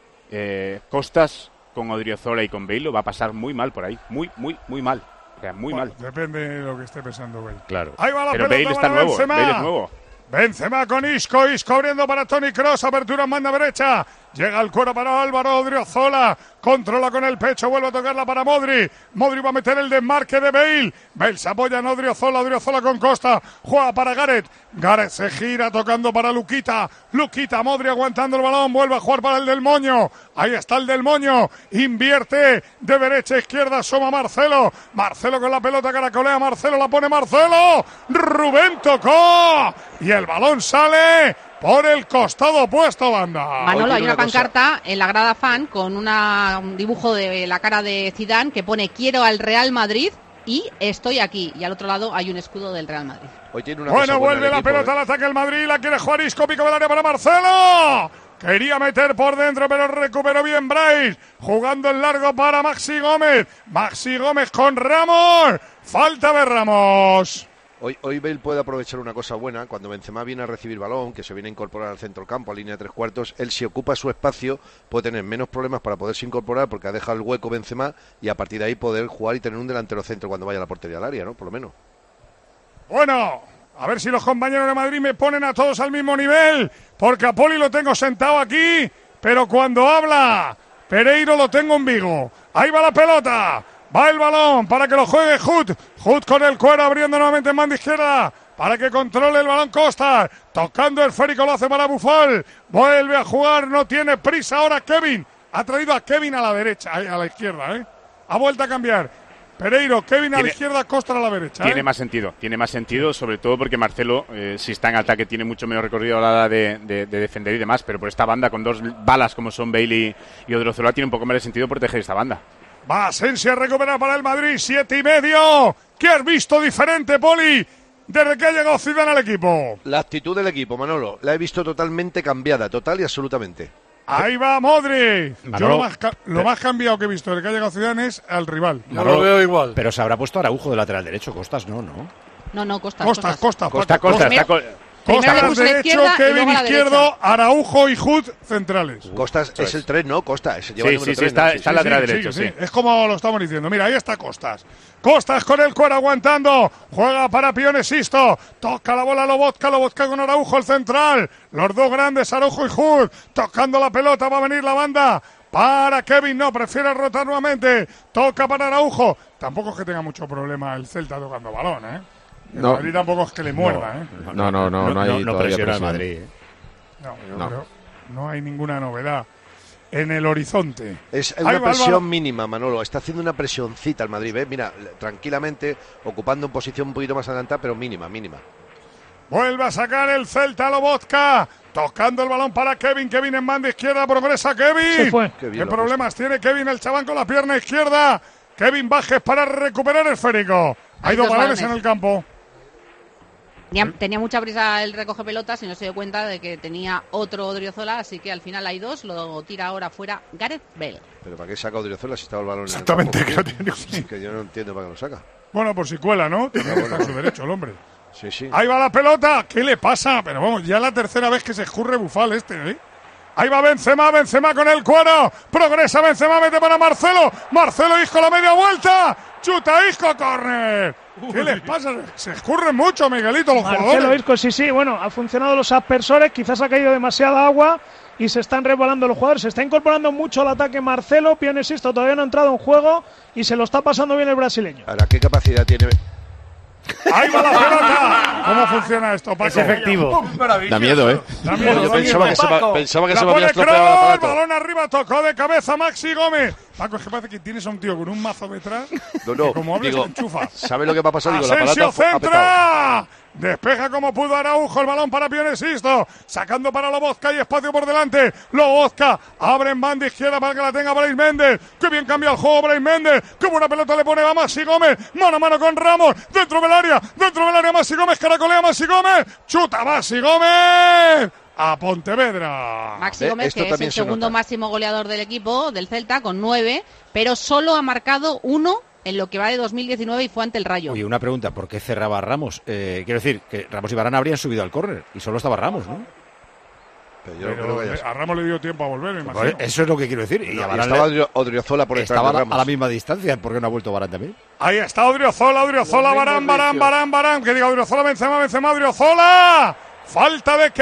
eh, Costas con Odriozola y con Bale lo va a pasar muy mal por ahí. Muy, muy, muy mal. O sea, muy bueno, mal. Depende de lo que esté pensando Bale. Claro. Ahí va la pero pelota, Bale está nuevo. Benzema. Bale es nuevo. Benzema con Isco, Isco abriendo para Toni Kroos, apertura en banda derecha, llega el cuero para Álvaro Odriozola, controla con el pecho, vuelve a tocarla para Modri, Modri va a meter el desmarque de Bale, Bale se apoya en Odriozola, Odriozola con Costa, juega para Gareth, Gareth se gira tocando para Luquita, Luquita, Modri aguantando el balón, vuelve a jugar para el del Moño, ahí está el del Moño, invierte de derecha a izquierda, asoma Marcelo, Marcelo con la pelota, caracolea Marcelo, la pone Marcelo, Rubén tocó, y el balón sale por el costado opuesto, banda. Manolo, hay una pancarta en la grada fan con una, un dibujo de la cara de Zidane que pone quiero al Real Madrid y estoy aquí. Y al otro lado hay un escudo del Real Madrid. Hoy tiene una bueno, vuelve la equipo, pelota ¿eh? al ataque el Madrid, la quiere jugar Isco, pico del área para Marcelo. Quería meter por dentro, pero recuperó bien Bryce. Jugando en largo para Maxi Gómez. Maxi Gómez con Ramos. Falta de Ramos. Hoy, hoy Bale puede aprovechar una cosa buena. Cuando Benzema viene a recibir balón, que se viene a incorporar al centro campo, a línea de tres cuartos, él si ocupa su espacio puede tener menos problemas para poderse incorporar porque ha dejado el hueco Benzema y a partir de ahí poder jugar y tener un delantero centro cuando vaya a la portería al área, ¿no? Por lo menos. Bueno, a ver si los compañeros de Madrid me ponen a todos al mismo nivel, porque a Poli lo tengo sentado aquí, pero cuando habla Pereiro lo tengo en Vigo. Ahí va la pelota. Va el balón para que lo juegue Hood. Hood con el cuero abriendo nuevamente en banda izquierda para que controle el balón Costa. Tocando el esférico lo hace para Buffon. Vuelve a jugar, no tiene prisa ahora Kevin. Ha traído a Kevin a la derecha, a la izquierda, ¿eh? Ha vuelto a cambiar. Pereiro, Kevin a la izquierda, Costa a la derecha. Tiene ¿eh? más sentido, tiene más sentido, sobre todo porque Marcelo, eh, si está en ataque, tiene mucho menos recorrido a la hora de, de, de defender y demás, pero por esta banda, con dos balas como son Bailey y Odriozola, tiene un poco más de sentido proteger esta banda. Va Asensio a recuperar para el Madrid, siete y medio. ¿Qué has visto diferente, Poli? desde que ha llegado Zidane al equipo. La actitud del equipo, Manolo, la he visto totalmente cambiada, total y absolutamente. Ahí va Modric. Manolo, Yo lo más, ca- lo más cambiado que he visto desde que ha llegado Zidane es al rival. Yo lo veo igual. Pero se habrá puesto Araujo de lateral derecho, Costas no, ¿no? No, no, Costas. Costas, Costas, Costa, Paco. Costa, Primero- está co- primero le Costas puso la derecho, izquierda y Kevin luego la izquierdo, derecha. Araujo y Hood centrales. Costas es el tres, ¿no? Costa, ese lleva Sí, el número sí, sí, tres, está- ¿no? está en lateral derecho, sí. Es como lo estamos diciendo. Mira, ahí está Costas. Costas con el cuero aguantando. Juega para Pione Sisto. Toca la bola Lobotka. Lobotka con Araujo, el central. Los dos grandes, Araujo y Hood. Tocando la pelota. Va a venir la banda. Para Kevin, no, prefiere rotar nuevamente. Toca para Araujo. Tampoco es que tenga mucho problema el Celta tocando balón, ¿eh? El No. Madrid tampoco es que le muerda, ¿eh? No, no, no, no hay no todavía presiona al presión. Madrid. ¿eh? No, yo No. creo- no hay ninguna novedad en el horizonte. Es Ahí una va, presión Álvaro. mínima, Manolo. Está haciendo una presioncita el Madrid, ¿ves? Mira, tranquilamente, ocupando en posición un poquito más adelantada, pero mínima, mínima. Vuelve a sacar el Celta Lobotka. Tocando el balón para Kevin. Kevin en banda izquierda. Progresa Kevin. Se fue. Qué ¿Qué, bien lo ha problemas tiene Kevin, el chaván, con la pierna izquierda? Kevin Bajes para recuperar el esférico. Hay, Hay dos dos balones en balones. el campo. Tenía, tenía mucha prisa el recoge pelotas y no se dio cuenta de que tenía otro Odriozola, así que al final hay dos, lo tira ahora fuera Gareth Bale. Pero ¿para qué saca Odriozola si estaba el balón Exactamente, en el que campo? no tiene ningún Sí, que yo no entiendo para qué lo saca. Bueno, por si cuela, ¿no? También está en su derecho el hombre. Sí, sí. Ahí va la pelota. ¿Qué le pasa? Pero vamos, ya la tercera vez que se escurre Bufal este, ¿eh? Ahí va Benzema, Benzema con el cuero. Progresa Benzema, mete para Marcelo. Marcelo Isco la media vuelta. Chuta Isco, corre. ¿Qué les pasa? Se escurren mucho, Miguelito, los Marcelo jugadores. Isco, sí, sí, bueno, ha funcionado los aspersores, quizás ha caído demasiada agua y se están resbalando los jugadores. Se está incorporando mucho al ataque Marcelo, Pione Sisto todavía no ha entrado en juego y se lo está pasando bien el brasileño. Ahora, ¿qué capacidad tiene? Ahí va la pelota. ¿Cómo funciona esto, Paco? Es efectivo. Da miedo, ¿eh? Da miedo, Yo da pensaba miedo. que se me, pensaba que La se me había pone estropeado el Kroos, aparato. balón arriba, tocó de cabeza Maxi Gómez. Paco, es que parece que tienes a un tío con un mazo detrás. No, no, que como hables, digo, se enchufa. ¿sabe lo que va a pasar? Digo, el Asensio aparato ha petado. centra. Despeja como pudo Araujo, el balón para Pione Sisto. Sacando para Lobotka y espacio por delante. Lobotka abre en banda izquierda para que la tenga Brais Méndez. Qué bien cambia el juego Brais Méndez. Qué buena pelota le pone a Maxi Gómez. Mano a mano con Ramos. Dentro del área. Dentro del área Maxi Gómez. Caracolea Maxi Gómez. Chuta Maxi Gómez. A Pontevedra. Maxi Ve, Gómez, esto que es también el se segundo nota. máximo goleador del equipo, del Celta, con nueve, pero solo ha marcado uno en lo que va de dos mil diecinueve y fue ante el Rayo. Oye, una pregunta, ¿por qué cerraba Ramos? Eh, quiero decir, que Ramos y Varane habrían subido al córner y solo estaba Ramos, ¿no? Pero yo Pero creo que ya a Ramos le dio tiempo a volver, me imagino. Pues eso es lo que quiero decir. Y No, a y Varane estaba le- Odrio- Odriozola por detrás estaba de a la- Ramos. a la misma distancia, ¿por qué no ha vuelto Varane también? Ahí está Odriozola, Odriozola, Barán, Barán, Barán, Barán. Que diga Odriozola, Benzema, Benzema, Odriozola. Falta de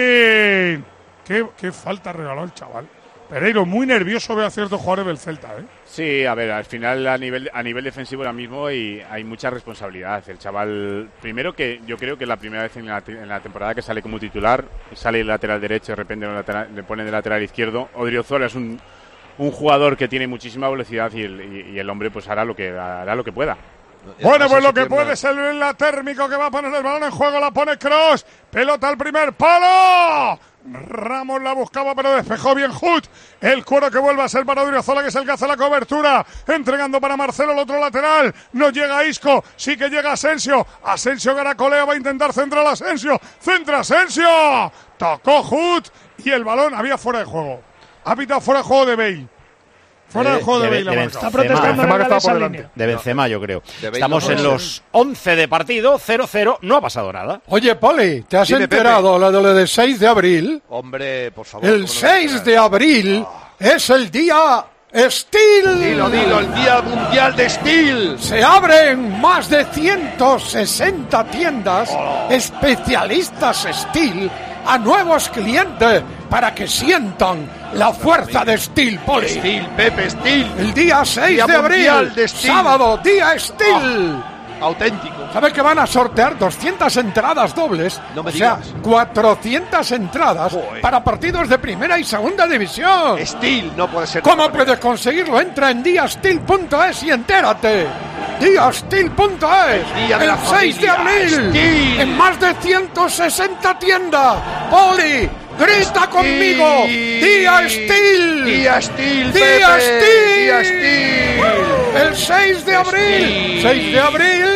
Kevin. Qué, qué falta regaló el chaval. Pereiro, muy nervioso veo a ciertos jugadores del Celta, ¿eh? Sí, a ver, al final a nivel a nivel defensivo ahora mismo hay, hay mucha responsabilidad. El chaval, primero que yo creo que es la primera vez en la, en la temporada que sale como titular, sale el lateral derecho, de repente lo lateral- le pone de lateral izquierdo. Odriozola es un, un jugador que tiene muchísima velocidad y el, y, y el hombre pues hará lo que hará lo que pueda. Bueno, pues lo que puede ser el la térmico que va a poner el balón en juego, la pone Kroos. Pelota al primer palo. Ramos la buscaba, pero despejó bien Hood. El cuero que vuelve a ser para Odriozola, que es el que hace la cobertura. Entregando para Marcelo, el otro lateral. No llega Isco, sí que llega Asensio. Asensio Garacolea va a intentar centrar a Asensio. Centra Asensio. Tocó Hood y el balón había fuera de juego. Ha pitado fuera de juego de Bale. Fuera De- de juego de, de- Bale. la de marca. Benzema. Está protestando Benzema que el estaba por esa delante. línea. De Benzema, yo creo. de Bale Estamos no en puede los once de partido, cero cero, no ha pasado nada. Oye, Poli, ¿te has Dime, enterado la de lo del seis de abril? Hombre, por favor. El ¿cómo no me seis enteras? de abril es el día Steel. Dilo, dilo, el Día Mundial de Steel. Se abren más de ciento sesenta tiendas especialistas Steel a nuevos clientes para que sientan la fuerza de Steel, Poli. Steel, Pepe, Steel. El día seis Día de abril, Mundial de Steel. sábado, día Steel. Auténtico. ¿Sabes que van a sortear doscientas entradas dobles? No me o sea, digas. cuatrocientas entradas Joder. para partidos de primera y segunda división. Steel, no puede ser. ¿Cómo puedes conseguirlo? Entra en diasteel punto es y entérate. diasteel punto es. El día de la seis de familia. abril. Steel. En más de ciento sesenta tiendas. Poli, grita conmigo. Día Steel. Día Steel, Día Pepe. Steel. Día Steel. El seis de abril. Steel. seis de abril.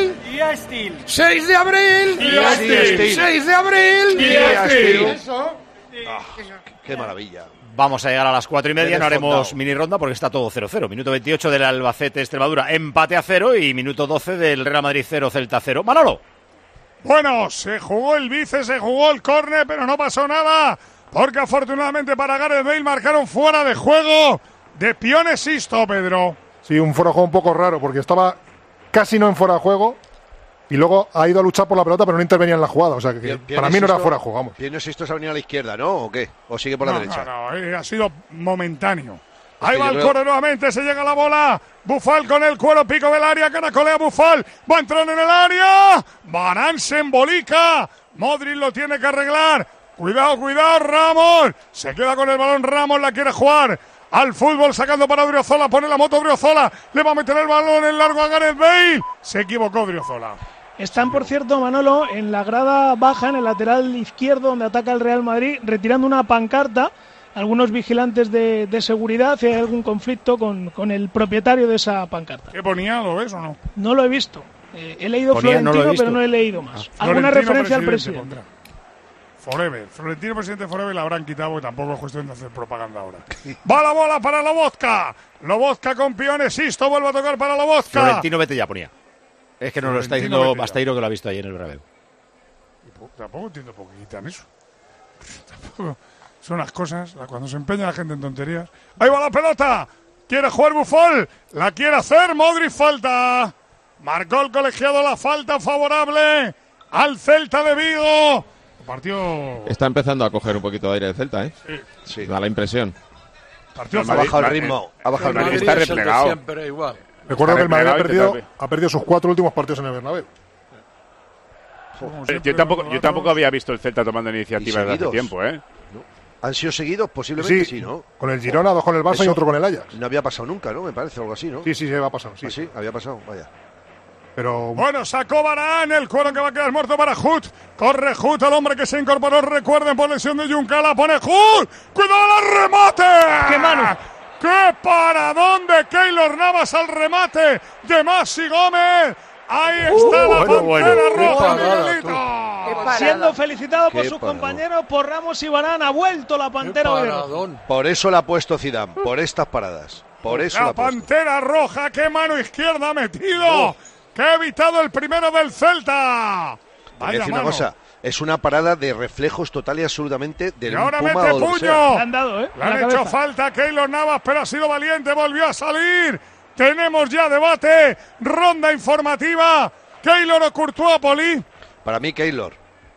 Día Steel. seis de abril. Día Steel. seis de abril. Día Steel. Eso. Ah, qué maravilla. Vamos a llegar a las cuatro y media, Bien no haremos desfondado. mini ronda porque está todo cero cero. Minuto veintiocho del Albacete Extremadura, empate a cero, y minuto doce del Real Madrid cero, Celta cero. Manolo. Bueno, se jugó el vice, se jugó el córner, pero no pasó nada, porque afortunadamente para Gareth Bale marcaron fuera de juego de Pione Sisto, Pedro. Sí, un fuera de juego un poco raro, porque estaba casi no en fuera de juego y luego ha ido a luchar por la pelota, pero no intervenía en la jugada. O sea, que Pione para mí no era Sisto- fuera de juego, vamos. Pione Sisto se ha venido a la izquierda, ¿no? ¿O qué? ¿O sigue por la No, derecha? no, no, eh, ha sido momentáneo. Es Ahí que va yo el creo- córner nuevamente, se llega la bola. Bufal con el cuero, pico del área, caracolea Bufal. Va a entrar en el área. Varane se embolica. Modric lo tiene que arreglar. Cuidado, cuidado, Ramos. Se queda con el balón, Ramos la quiere jugar al fútbol, sacando para Odriozola. Pone la moto Odriozola. Le va a meter el balón en largo a Gareth Bale. Se equivocó Odriozola. Están, por cierto, Manolo, en la grada baja, en el lateral izquierdo, donde ataca el Real Madrid, retirando una pancarta. Algunos vigilantes de, de seguridad, si hay algún conflicto con, con el propietario de esa pancarta. ¿Qué ponía? ¿Lo ves o no? No lo he visto. Eh, he leído Ponía, no lo he Florentino, visto. pero no he leído más. Ah, ¿Alguna Florentino referencia al presidente presidente? pondrá. Forever. Florentino presidente Forever la habrán quitado porque tampoco es cuestión de hacer propaganda ahora. Va la bola para Lobotka. Lobotka con Pione Sisto. Vuelve a tocar para Lobotka. Florentino, vete ya, ponía. Es que nos lo está Florentino, diciendo vete ya. Basteiro, que lo ha visto ahí en el Bernabéu. Tampoco entiendo por qué quitan eso. Tampoco. Son las cosas, la- cuando se empeña la gente en tonterías. Ahí va la pelota. Quiere jugar Buffon. La quiere hacer. Modric, falta. Marcó el colegiado la falta favorable al Celta de Vigo. Partido. Está empezando a coger un poquito de aire el Celta, ¿eh? Sí. Da la impresión. Partido Ha bajado el ritmo. Ha bajado el Madrid ritmo. está replegado. Siempre igual. Recuerdo que el Madrid ha replegado y perdido, te ha perdido sus cuatro últimos partidos en el Bernabéu. Como Eh, siempre, Yo tampoco, los yo datos. tampoco había visto el Celta tomando iniciativa desde hace seguidos. tiempo, ¿eh? ¿Han sido seguidos? Posiblemente Sí, sí, ¿no? con el Girona, dos con el Barça y Eso- otro con el Ajax. No había pasado nunca, ¿no? Me parece, algo así, ¿no? Sí, sí, se va pasando. Sí. Ah, sí, había pasado, vaya. Pero Bueno, sacó Varane, el cuero que va a quedar muerto para Hut. Corre Hut, el hombre que se incorporó, recuerden, por lesión de Juncala, pone Hut. ¡Cuidado al remate! ¡Qué mano! ¡Qué paradón de Keylor Navas al remate de Masi Gómez! Ahí está Uh, la bueno, bueno. pantera Qué roja, parada, Miguelito. Siendo felicitado por Qué sus parado. compañeros, por Ramos y Varane, ha vuelto la Qué Pantera Verde. paradón. Por eso la ha puesto Zidane, por estas paradas. Por eso la La ha puesto. pantera roja, qué mano izquierda ha metido. Que ha evitado el primero del Celta. Te voy a Vaya decir una mano. cosa, es una parada de reflejos total y absolutamente del Y ahora Puma mete o lo que sea. puño. Le han dado, ¿eh? Le En han la hecho cabeza. falta a Keylor Navas, pero ha sido valiente, volvió a salir. Tenemos ya debate, ronda informativa. Keylor o Courtois, Poli. Para mí, Keylor,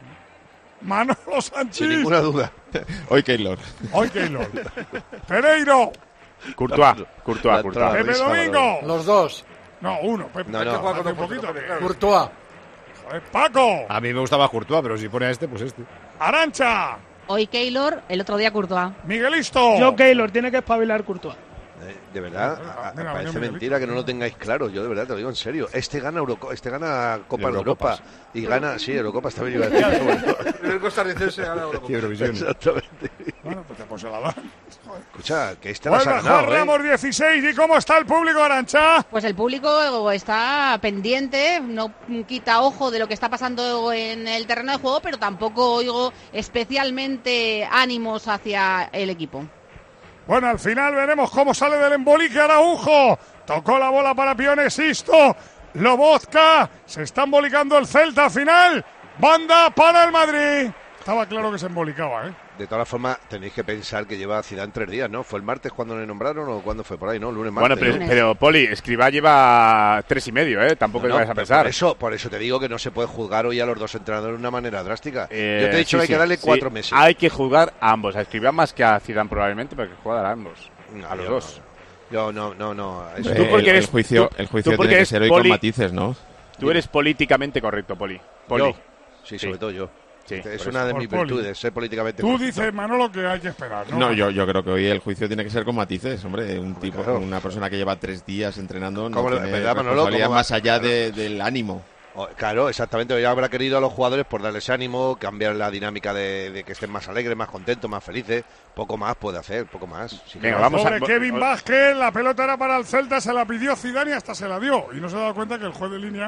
Manolo Sánchez. sin ninguna duda. Hoy Keylor. Hoy Keylor. Pereiro. Courtois, Courtois, La Courtois. entrada. Pepe risa, Domingo. Los dos. No, uno. Pepe. No, Hay que no. jugar con un poquito. Courtois. Joder, Paco. A mí me gustaba Courtois, pero si pone a este, pues este. Arancha. Hoy Keylor, el otro día Courtois. Miguelisto. Yo, Keylor, tiene que espabilar Courtois. Eh, De verdad, Mira, a- a- mira, parece mira, mentira mira. que no lo tengáis claro. Yo de verdad te lo digo en serio. Este gana Euroco este gana Copa de Europa Eurocopas. y gana, sí, Eurocopa está bien. Iba a decir. El costarricense gana Europa. Eurovisión. Exactamente. Bueno, pues, pues se la dan. Escucha, que esta la has Vuelve a jugar ganado, ¿eh? Ramos dieciséis. ¿Y cómo está el público, Arancha? Pues el público está pendiente, no quita ojo de lo que está pasando en el terreno de juego, pero tampoco oigo especialmente ánimos hacia el equipo. Bueno, al final veremos cómo sale del embolique Araujo. Tocó la bola para Pione Sisto. Lobotka. Se está embolicando el Celta al final. Banda para el Madrid. Estaba claro que se embolicaba, ¿eh? De todas formas, tenéis que pensar que lleva Zidane tres días, ¿no? ¿Fue el martes cuando le nombraron o cuándo fue por ahí, no? Lunes, Bueno, martes. pero, ¿no? pero Poli, Escribá lleva tres y medio, ¿eh? Tampoco No, ibas a pero pensar. Por eso, por eso te digo que no se puede juzgar hoy a los dos entrenadores de una manera drástica. Eh, Yo te he dicho sí, que hay sí, que darle sí. cuatro meses. Hay que jugar a ambos. A Escribá más que a Zidane probablemente, pero hay que jugar a ambos. A los yo dos. Yo no, no, no. eso- Tú porque el, eres- el juicio, tú- el juicio tú porque tiene que eres ser hoy poli- con matices, ¿no? Tú eres políticamente correcto, Poli. Poli. Yo. Sí, sobre todo yo. Sí, es por una eso. de Por mis Poli. virtudes, ser políticamente Tú correcto. dices, Manolo, que hay que esperar, ¿no? No, yo, yo creo que hoy el juicio tiene que ser con matices, hombre. Un tipo, claro. una persona que lleva tres días entrenando no ¿Cómo le- tiene verdad, Manolo? responsabilidad ¿Cómo va? más allá de- del ánimo. O- Claro, exactamente. Hoy habrá querido a los jugadores por darles ánimo, cambiar la dinámica de, de que estén más alegres, más contentos, más felices. Poco más puede hacer, poco más. Sí que Venga, no. vamos a- Sobre Kevin Vázquez, la pelota era para el Celta, se la pidió Zidane y hasta se la dio. Y no se ha dado cuenta que el juez de línea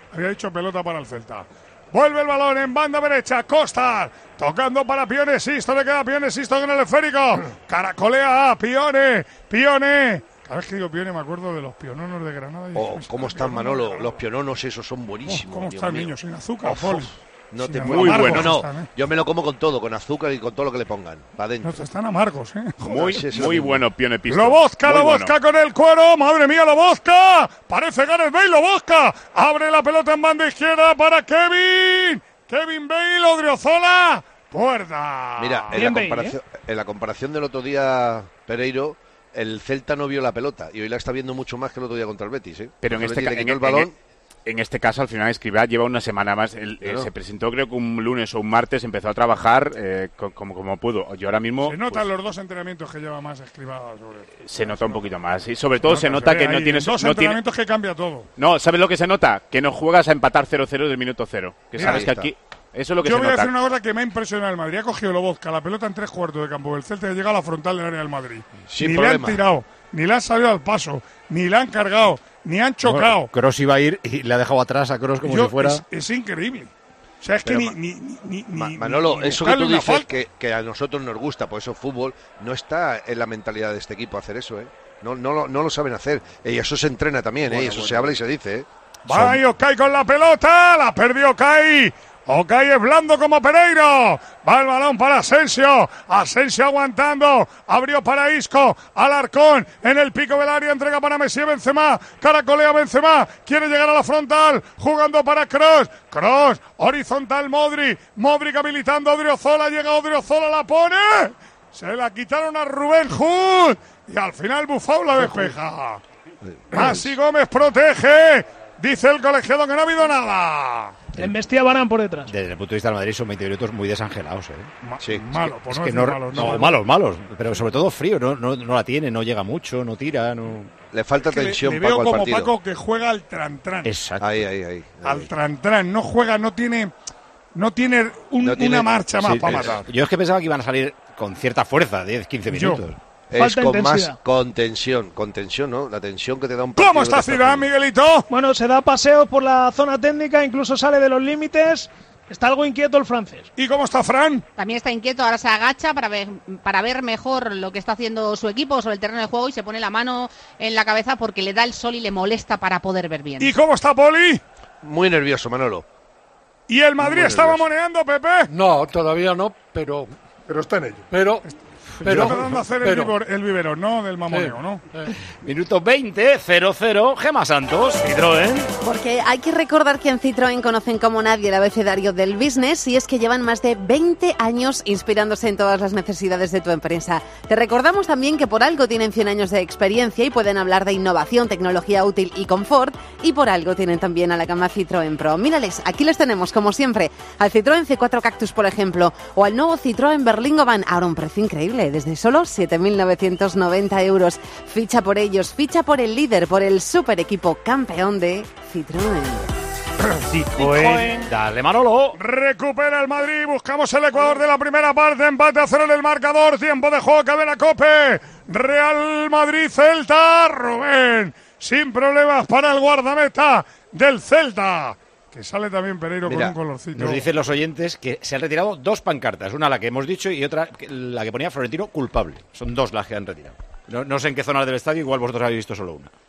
Había dicho pelota para el Celta. Vuelve el balón en banda derecha. Costa tocando para Pione. Sisto, le queda Pione. Sisto con el esférico. Caracolea a Pione. Pione. Cada vez que digo Pione me acuerdo de los piononos de Granada. Oh, ¿cómo están, Manolo? Los piononos esos son buenísimos. Oh, ¿Cómo Dios están, mío. niños? Sin azúcar, Oh, Poli. No Sin te amargos muy bueno. No, están, no. ¿eh? Yo me lo como con todo, con azúcar y con todo lo que le pongan. Va adentro. No, están amargos, ¿eh? Muy, Sí, sí, muy sí. bueno, Pione Pisto. Lobozka, Muy Lobozka bueno. con el cuero. Madre mía, Lobozka. Parece Gareth Bale, Lobozka. Abre la pelota en banda izquierda para Kevin. Kevin Bale, Odriozola. Puerta. Mira, en la, comparación, en la comparación del otro día, Pereiro, el Celta no vio la pelota y hoy la está viendo mucho más que el otro día contra el Betis. ¿eh? Pero en el este, Betis ca- le en, quitó el en- balón. en este caso, al final, Escribá lleva una semana más. Él, eh, Claro. se presentó, creo que un lunes o un martes, empezó a trabajar eh, co- como, como pudo. Yo ahora mismo Se notan pues, los dos entrenamientos que lleva más Escribá sobre. se nota un poquito más. Y sobre todo se, nota, nota se que ve no ahí, tienes. dos No, tiene, entrenamientos que cambia todo. no, ¿sabes lo que se nota? Que no juegas a empatar cero cero del minuto cero. Que Mira, sabes ahí que está. aquí. Eso es lo que Yo se voy a nota. decir una cosa que me ha impresionado el Madrid. Ha cogido Lobozka la pelota en tres cuartos de campo del Celta y llega a la frontal del área del Madrid. Sin ni problema. le han tirado, ni le han salido al paso, ni le han cargado, ni han chocado. Kroos iba a ir y le ha dejado atrás a Kroos como Yo- si fuera... es, es increíble. O sea, es que Pero ni, ni, ni, ni, Ma- ni- Manolo, ni eso que buscarle tú una dices falta. que, que a nosotros nos gusta, por eso fútbol, no está en la mentalidad de este equipo hacer eso, ¿eh? No, no, lo- no lo saben hacer. Y eso se entrena también, ¿eh? Bueno, Y eso bueno. se habla y se dice, ¿eh? Va ahí Okai con la pelota, la perdió Okai. Okai es blando como Pereiro. Va el balón para Asensio. Asensio aguantando. Abrió para Isco. Alarcón en el pico del área. Entrega para Messi, Benzema. Caracolea Benzema. Quiere llegar a la frontal. Jugando para Kroos. Kroos. Horizontal Modri. Modric habilitando a Odriozola. Llega Odriozola, la pone. Se la quitaron a Rubén Hood. Y al final Buffon la despeja. Masi Gómez protege. Dice el colegiado que no ha habido nada. Le embestía Varane por detrás. Desde el punto de vista del Madrid son veinte minutos muy desangelados, ¿eh? Ma- Sí. Malo, por Es no que decir no, malos, no, no. malos, malos, pero sobre todo frío, no, no, no la tiene, no llega mucho, no tira, no... Le falta Es que le- tensión, le veo Paco, al como partido. Paco que juega al tran-tran. Exacto. Ahí, ahí, ahí. Al tran-tran. No juega, no tiene, no tiene, un- No tiene- una marcha más Sí, para es- matar. Yo es que pensaba que iban a salir con cierta fuerza, diez, quince Yo. minutos. Es Falta con intensidad. más contención, contención, ¿no? La tensión que te da un partido. ¿Cómo está de esta Zidane, forma. Miguelito? Bueno, se da paseos por la zona técnica, incluso sale de los límites. Está algo inquieto el francés. ¿Y cómo está Fran? También está inquieto, ahora se agacha para ver, para ver mejor lo que está haciendo su equipo sobre el terreno de juego y se pone la mano en la cabeza porque le da el sol y le molesta para poder ver bien. ¿Y cómo está Poli? Muy nervioso, Manolo. ¿Y el Madrid Muy estaba nervioso. moneando, Pepe? No, todavía no, pero... Pero está en ello. Pero... Pero, Pero... tratando de hacer pero- el, vivor- el vivero, ¿no? Del mamoneo, Sí. ¿no? Minuto veinte, cero cero, Gema Santos, Citroën. Porque hay que recordar que en Citroën conocen como nadie el abecedario del business y es que llevan más de veinte años inspirándose en todas las necesidades de tu empresa. Te recordamos también que por algo tienen cien años de experiencia y pueden hablar de innovación, tecnología útil y confort, y por algo tienen también a la gama Citroën Pro. Mírales, aquí les tenemos como siempre, al Citroën C cuatro Cactus por ejemplo, o al nuevo Citroën Berlingo Van, ahora un precio increíble, desde solo siete mil novecientos noventa euros. Ficha por ellos, ficha por el líder, por el super equipo campeón de Citroën. Citroën. Dale, Manolo. Recupera el Madrid, buscamos el Ecuador de la primera parte, empate a cero en el marcador, tiempo de juego, cadena Cope, Real Madrid Celta, Rubén, sin problemas para el guardameta del Celta, que sale también Pereiro Mira, con un colorcito. Nos dicen los oyentes que se han retirado dos pancartas, una la que hemos dicho y otra que- la que ponía Florentino culpable. Son dos las que han retirado. No, no sé en qué zona del estadio, igual vosotros habéis visto solo una.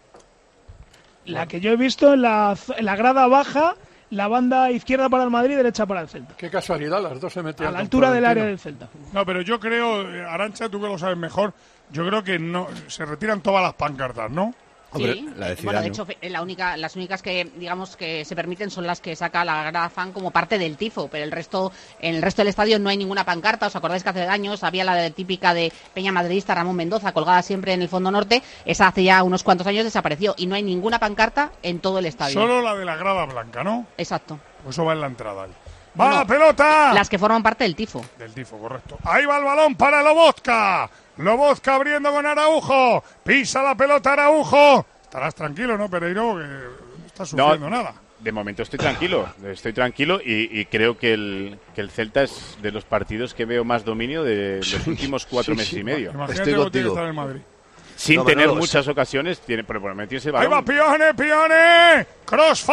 La que yo he visto en la, z- en la grada baja, la banda izquierda para el Madrid, derecha para el Celta. Qué casualidad, las dos se metían A la con altura del Florentino. área del Celta. No, pero yo creo, eh, Arantxa, tú que lo sabes mejor, yo creo que no se retiran todas las pancartas, ¿no? Hombre, Sí, la de eh, Zidane, bueno, de ¿no? hecho, fe- la única, las únicas que digamos que se permiten son las que saca la grada fan como parte del tifo, pero el resto, en el resto del estadio no hay ninguna pancarta. ¿Os acordáis que hace años había la de- típica de Peña Madridista Ramón Mendoza colgada siempre en el fondo norte? Esa hace ya unos cuantos años desapareció y no hay ninguna pancarta en todo el estadio. Solo la de la grada blanca, ¿no? Exacto. Pues eso va en la entrada ahí. ¡Va No, la pelota! Las que forman parte del tifo. Del tifo, correcto. Ahí va el balón para Lobozka. Lobozka abriendo con Araujo. Pisa la pelota Araujo. Estarás tranquilo, ¿no, Pereiro? Que no estás sufriendo nada. De momento estoy tranquilo, estoy tranquilo y, y creo que el, que el Celta es de los partidos que veo más dominio de los últimos cuatro sí, meses sí. y medio. Imagínate Estoy cómo tiene que contigo. estar el Madrid. sin No, tener Manolo, muchas ocasiones, tiene, pero por lo menos tiene ese Ahí balón. va Pione, Pione. Cross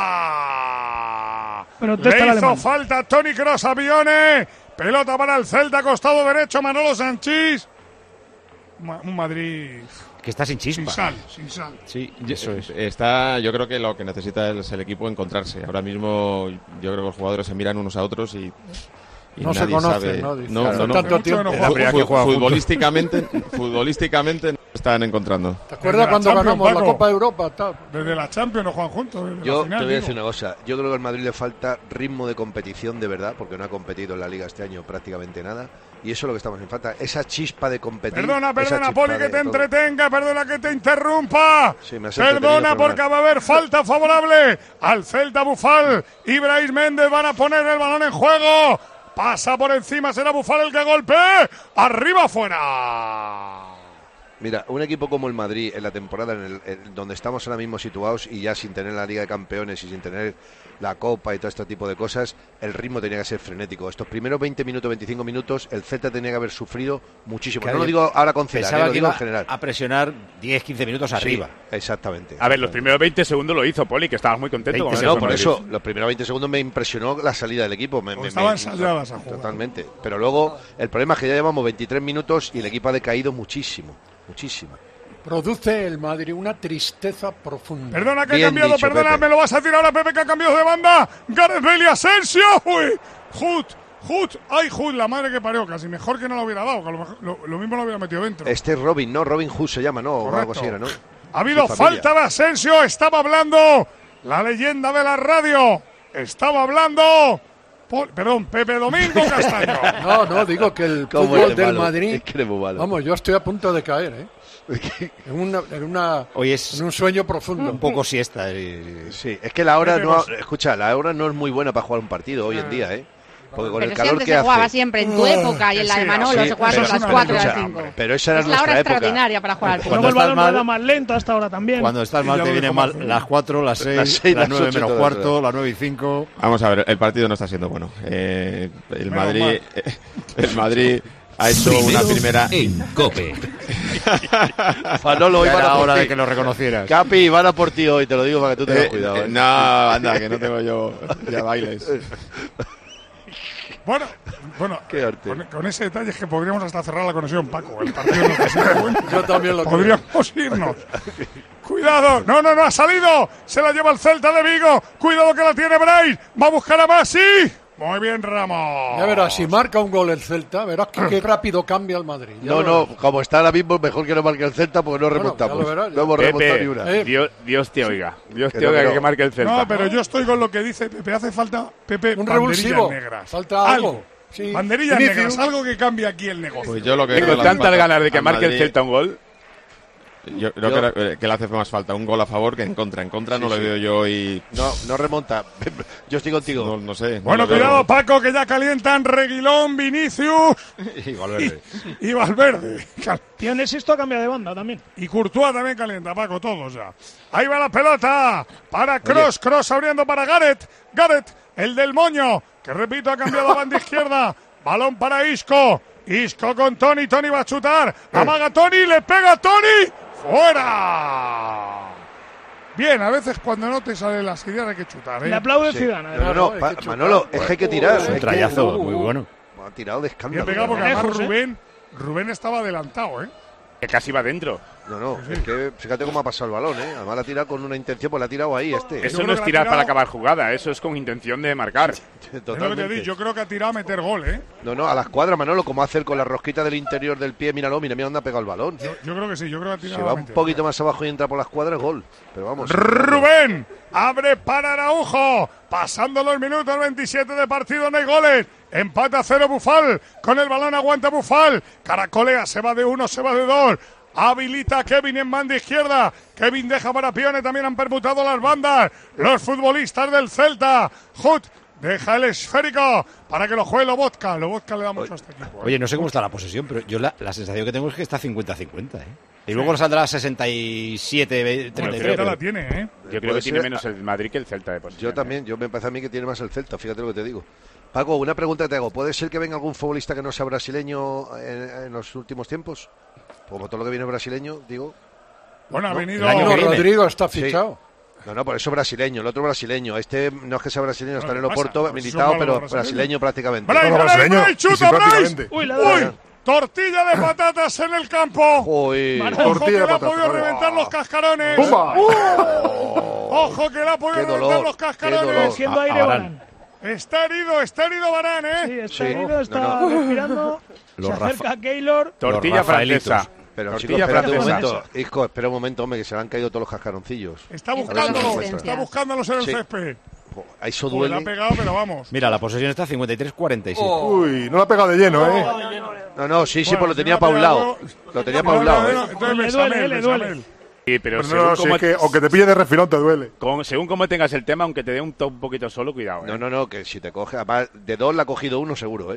falta. Protesta Le el hizo alemán. falta Toni Kroos a Pione. Pelota para el Celta, costado derecho, Manolo Sanchís. Ma- Un Madrid Que está sin chispa. sin sal, sin sal. Sí, Eso es. Está, yo creo que lo que necesita es el equipo encontrarse. Ahora mismo yo creo que los jugadores se miran unos a otros y, y No se nadie conocen, sabe. ¿no? Dice, No, hace no, no. tanto tiempo. Fu- Habría que fu- jugar juntos. futbolísticamente, futbolísticamente no están encontrando. ¿Te acuerdas cuando ganamos la Copa de Europa? Tal? Desde la Champions no juegan juntos. desde Yo la te final, voy a digo. decir una cosa. Yo creo que al Madrid le falta ritmo de competición de verdad, porque no ha competido en la Liga este año prácticamente nada. Y eso es lo que estamos en falta. Esa chispa de competir. Perdona, esa perdona, chispa Poli, de que te todo. entretenga, perdona que te interrumpa. Sí, me has entretenido, Perdona, perdona. porque va a haber falta favorable al Celta Bufal. y Brais Méndez van a poner el balón en juego. Pasa por encima, será Bufal el que golpee. Arriba, fuera. Mira, un equipo como el Madrid en la temporada en el, en donde estamos ahora mismo situados y ya sin tener la Liga de Campeones y sin tener la Copa y todo este tipo de cosas, el ritmo tenía que ser frenético. Estos primeros veinte minutos, veinticinco minutos, el Celta tenía que haber sufrido muchísimo. Claro, no lo digo ahora con Zidane, Pensaba lo que digo iba en general. a presionar diez quince minutos arriba. Sí, exactamente. A ver, los primeros veinte segundos lo hizo Poli, que estabas muy contento con No, el no, Real por Madrid. eso, los primeros veinte segundos me impresionó la salida del equipo. Me, me- estaban me- ensayadas a jugar. Totalmente. Pero luego, el problema es que ya llevamos veintitrés minutos y el equipo ha decaído muchísimo. Muchísimo. Produce el Madrid una tristeza profunda. Perdona que ha Bien cambiado, dicho, perdona, Pepe. me lo vas a tirar a Pepe que ha cambiado de banda. Gareth Bale y Asensio. Uy, Hood, Hood, ay Hood, la madre que parió, casi mejor que no lo hubiera dado, que a lo, mejor- lo, lo mismo lo hubiera metido dentro. Este es Robin, ¿no? Robin Hood se llama, ¿no? O Correcto. algo así era, ¿no? Ha habido Su familia. falta de Asensio, estaba hablando la leyenda de la radio, estaba hablando, Pol- perdón, Pepe Domingo Castaño. No, no, digo que el ¿Cómo fútbol eres del malo? Madrid. Es que eres muy malo. Vamos, yo estoy a punto de caer, ¿eh? En, una, en, una, Hoy es en un sueño profundo. un poco siesta. y- Sí, es que la hora Pepe, no, vos- escucha, la hora no es muy buena para jugar un partido hoy en día, ¿eh? Porque con Pero el si calor antes que se jugaba hace. siempre en tu época y en la de Sí, Manolo sí, se jugaba pero sobre es las una cuatro y las escucha, cinco. Pero esa era Es la hora nuestra época. extraordinaria para jugar al fútbol. Luego el estás balón mal- era más lento hasta ahora también. Cuando estás Y mal ya te lo vienen dijo mal Marcelo. las cuatro, las seis, Las seis, las las nueve ocho y menos todo cuarto, eso. las nueve y cinco. Vamos a ver, el partido no está siendo bueno. Eh, el Menos Madrid, mal. el Madrid ha hecho una primera. En COPE. Manolo, hoy Ya van era a por hora ti. de que lo reconocieras. Capi, van a por ti hoy, te lo digo para que tú tengas Eh, cuidado. eh, ¿eh? no, anda, que no tengo yo ya bailes. Bueno, bueno, Qué arte. con, con ese detalle es que podríamos hasta cerrar la conexión, Paco. El partido no está siendo bueno. Yo también lo creo. Podríamos irnos. Cuidado, no, no, no, ha salido. Se la lleva el Celta de Vigo. Cuidado que la tiene Brais. Va a buscar a Masi. Muy bien, Ramos. Ya verás, si marca un gol el Celta, verás que, qué rápido cambia el Madrid. Ya No, lo no, verás. como está ahora mismo, mejor que no marque el Celta porque no Bueno, remontamos. ya lo verás, ya. No hemos remontado Pepe, ni una. Eh, Dios, Dios te oiga. Dios Que te no, oiga que que, no. marque el Celta. No, pero yo estoy con lo que dice Pepe. Hace falta, Pepe, Un banderillas revulsivo. negras. Falta algo. Sí. Banderillas Vinicius. negras, algo que cambie aquí el negocio. Pues yo lo que Tengo creo que le hace tantas falta ganas de que al marque el Madrid- Celta un gol. Yo creo Yo- que, que le hace más falta un gol a favor que en contra. En contra Sí, no sí. lo veo yo y. No, no remonta. Yo estoy contigo. No, no sé. no Bueno, lo veo. cuidado, Paco, que ya calientan Reguilón, Vinicius Y Valverde. y Valverde. Tienes esto a cambiar de banda también. Y Courtois también calienta, Paco, todos ya. Ahí va la pelota para Cross, Cross abriendo para Gareth. Gareth, el del moño, que repito, ha cambiado a banda izquierda. Balón para Isco. Isco con Toni, Toni va a chutar. Amaga Toni, le pega a Toni. ¡Fuera! Bien, a veces cuando no te salen las ideas hay que chutar, ¿eh? Le aplaude Sí. Zidane. No, además. no, hay pa- que chutar. Manolo, es que hay que tirar. Es Un es que- trayazo, uh, muy uh, bueno. Ha tirado de Bien escándalo. pegado porque además Lejos, ¿eh? Rubén, Rubén estaba adelantado, ¿eh? Que casi va dentro. No, no, es que fíjate cómo ha pasado el balón, ¿eh? Además la ha tirado con una intención, pues la ha tirado ahí este. Eso creo no que es la ha tirar tirado- para acabar jugada, eso es con intención de marcar. Es lo que te Totalmente. digo, yo creo que ha tirado a meter gol, ¿eh? No, no, a la escuadra, Manolo, como hacer con la rosquita del interior del pie, míralo, mira, mira dónde ha pegado el balón. Yo, yo creo que sí, yo creo que ha Si tirado va a un meter. poquito más abajo y entra por la escuadra, es gol. Pero vamos. Rubén abre para Araujo. Pasando los minutos veintisiete de partido, no hay goles. Empate a cero Bufal. Con el balón aguanta Bufal. Caracolea, se va de uno, se va de dos. Habilita a Kevin en banda izquierda. Kevin deja para Pione. También han permutado las bandas. Los futbolistas del Celta. Hut deja el esférico para que lo juegue Lobotka. Lobotka le da mucho a este equipo. ¿eh? Oye, no sé cómo está la posesión, pero yo la, la sensación que tengo es que está cincuenta cincuenta, ¿eh? Y luego saldrá sesenta y siete Bueno, treinta el y tres. Celta la tiene, ¿eh? Yo creo Puede que tiene ser- menos el Madrid que el Celta de posición. Yo también, yo me parece a mí que tiene más el Celta, fíjate lo que te digo. Paco, una pregunta que te hago. ¿Puede ser que venga algún futbolista que no sea brasileño en, en los últimos tiempos? Como todo lo que viene brasileño, digo. Bueno, ha ¿no? venido... No, Rodrigo está fichado. Sí. No, no, por eso brasileño, el otro brasileño. Este no es que sea brasileño, está en el Oporto, pasa? militado, Pues pero brasileño. brasileño prácticamente. Bryce, No, no, brasileño, Bryce, chuta, sí, sí, Bryce. prácticamente. Uy, la Uy, tortilla de patatas en el campo. Uy. Ojo Tortilla que de le ha patatas, podido vale. reventar los cascarones. ¡Pumba! Ojo que le ha podido Qué reventar dolor, los qué cascarones. dolor. Haciendo A- aire a Varane. Está herido, está herido Varane, ¿eh? Sí, está Sí. herido, está No, no. respirando. Los Se acerca Rafa- Keylor. Tortilla Los Rafaelitos. francesa. Pero chicos, Tortilla espérate un francesa. momento. Isco, espera un momento, hombre, que se le han caído todos los cascaroncillos. Está A ver si buscándolos, lo encuentra. está buscándolos en el Sí. césped. Jo, a eso Joder, le ha duele. pegado, pero vamos. Mira, la posesión está cincuenta y tres cuarenta y siete. Uy, no la ha pegado de lleno, ¿eh? No, no, sí, sí, Bueno, pues lo si tenía no ha para un pegado, lado. Lo tenía no, para un no, lado, no, ¿eh? no, Entonces, Le duele, Bechamel, le duele. Bechamel. Sí, pero Pero según, no, si cómo, es que, aunque te pille de refilón, te duele. con- según cómo tengas el tema, aunque te dé un, to- un poquito solo, cuidado. ¿eh? No, no, no, que si te coge, además, de dos le ha cogido uno seguro, ¿eh?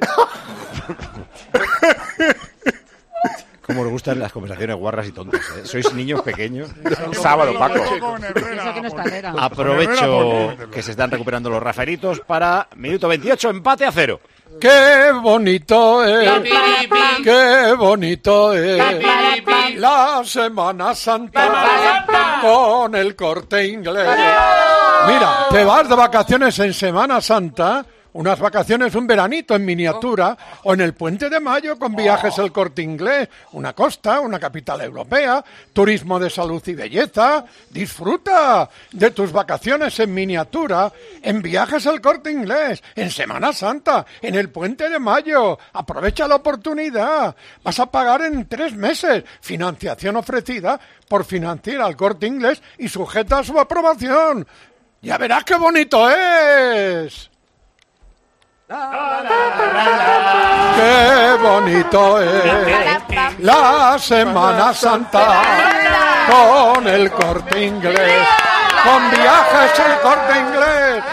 Cómo os gustan las conversaciones guarras y tontas, ¿eh? Sois niños pequeños. Un sábado, Paco. Con Herrera, Eso que no está por- Herrera. Herrera, Aprovecho ¿por qué? que se están recuperando los Rafaelitos para minuto veintiocho, empate a cero. ¡Qué bonito es! ¡Qué bonito es! La Semana Santa con el Corte Inglés. Mira, te vas de vacaciones en Semana Santa, unas vacaciones, un veranito en miniatura, o en el Puente de Mayo con viajes El Corte Inglés, una costa, una capital europea, turismo de salud y belleza. Disfruta de tus vacaciones en miniatura, en viajes El Corte Inglés, en Semana Santa, en el Puente de Mayo. Aprovecha la oportunidad. Vas a pagar en tres meses. Financiación ofrecida por Financiera El Corte Inglés y sujeta a su aprobación. Ya verás qué bonito es. ¡Qué bonito es la Semana Santa con el Corte Inglés! ¡Con viajes El Corte Inglés!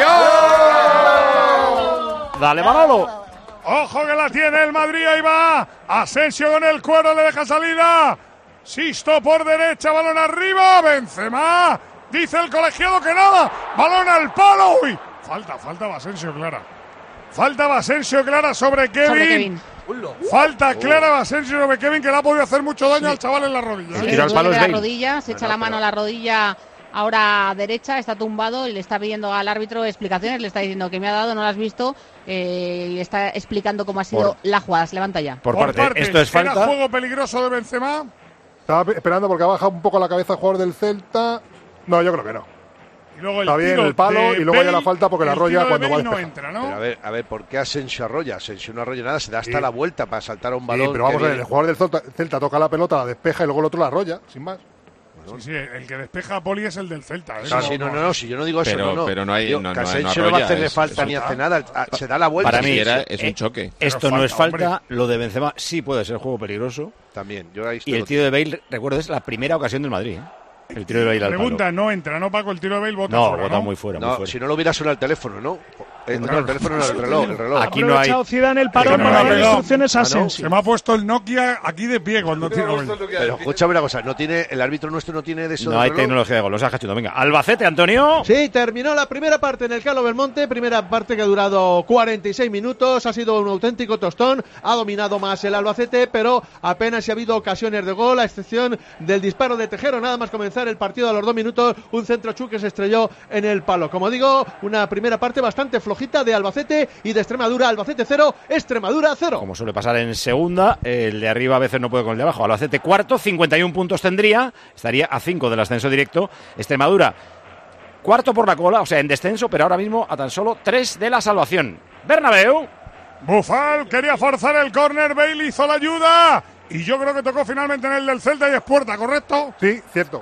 ¡Adiós! Dale, Manolo. Ojo que la tiene el Madrid, ahí va. Asensio con el cuero, le deja salida. Sisto por derecha, balón arriba. Benzema. Dice el colegiado que nada. Balón al palo. Uy, falta, falta Asensio clara. Falta Asensio clara sobre Kevin. Sobre Kevin. Falta clara Asensio sobre Kevin, que le ha podido hacer mucho daño al chaval en la rodilla. Sí, ¿eh? tiro al le palo duele es la Bale. rodilla, se echa No, no, la mano a pero- la rodilla ahora derecha, está tumbado y le está pidiendo al árbitro explicaciones, le está diciendo que me ha dado, no lo has visto, eh, y le está explicando cómo ha sido Por- la jugada. Se levanta ya. Por, Por parte, partes, esto es ¿era falta. juego peligroso de Benzema? Estaba esperando porque ha bajado un poco la cabeza el jugador del Celta. No, yo creo que no. Y luego el Está bien tiro el palo de y luego ya Bale, la falta porque la el arrolla tiro de cuando va Bale no despejado. entra, ¿no? Pero a ver, a ver, ¿por qué Asensio arrolla? Asensio no arrolla nada, se da hasta Sí. la vuelta para saltar a un Sí, balón. pero vamos que a ver, el viene- jugador del Celta, Celta toca la pelota, la despeja y luego el otro la arrolla, sin más. Sí, sí, el que despeja a Poli es el del Celta. ¿eh? Sí, sí, no, no, no, si yo no digo eso, Pero- no, no. pero no hay- Digo, no- que no- Asensio no no va a arrolla, hacerle es- falta es- ni hace nada, ah, se da la vuelta. Para Ni mí, siquiera eh, es un choque. Esto Pero no es falta, falta, lo de Benzema sí puede ser juego peligroso. También, yo ahí estoy Y el contigo. tiro de Bale, recuerdo, es la primera ocasión del Madrid. ¿eh? El tiro de Bale al palo. Pregunta, no entra, ¿no, Paco? El tiro de Bale bota No, fuera, bota ¿no? muy fuera, muy No, fuera. si no lo hubiera sonado el teléfono, ¿no? Eh, no, el teléfono no, el reloj, el reloj. Aquí no hay. Aprovechado Zidane el parón Que no para me ha dar pegado. instrucciones a Ah, no, Asensio. Se me ha puesto el Nokia aquí de pie cuando tiro Bale. Pero escúchame una cosa, no tiene, el árbitro nuestro no tiene de eso No del hay reloj. tecnología de gol, los ha cachundo. Venga, Albacete, Antonio. Sí, terminó la primera parte en el Carlo Belmonte, primera parte que ha durado cuarenta y seis minutos, ha sido un auténtico tostón, ha dominado más el Albacete, pero apenas si ha habido ocasiones de gol, a excepción del disparo de Tejero, nada más comenzar el partido a los dos minutos, un centro Chu que se estrelló en el palo. Como digo, una primera parte bastante flojita de Albacete y de Extremadura, Albacete cero, Extremadura cero. Como suele pasar en segunda, el de arriba a veces no puede con el de abajo. Albacete cuarto, cincuenta y uno puntos tendría, estaría a cinco del ascenso directo. Extremadura cuarto por la cola, o sea, en descenso, pero ahora mismo a tan solo tres de la salvación. Bernabéu. Bufal quería forzar el córner, Bale hizo la ayuda. Y yo creo que tocó finalmente en el del Celta y es puerta, ¿correcto? Sí, cierto.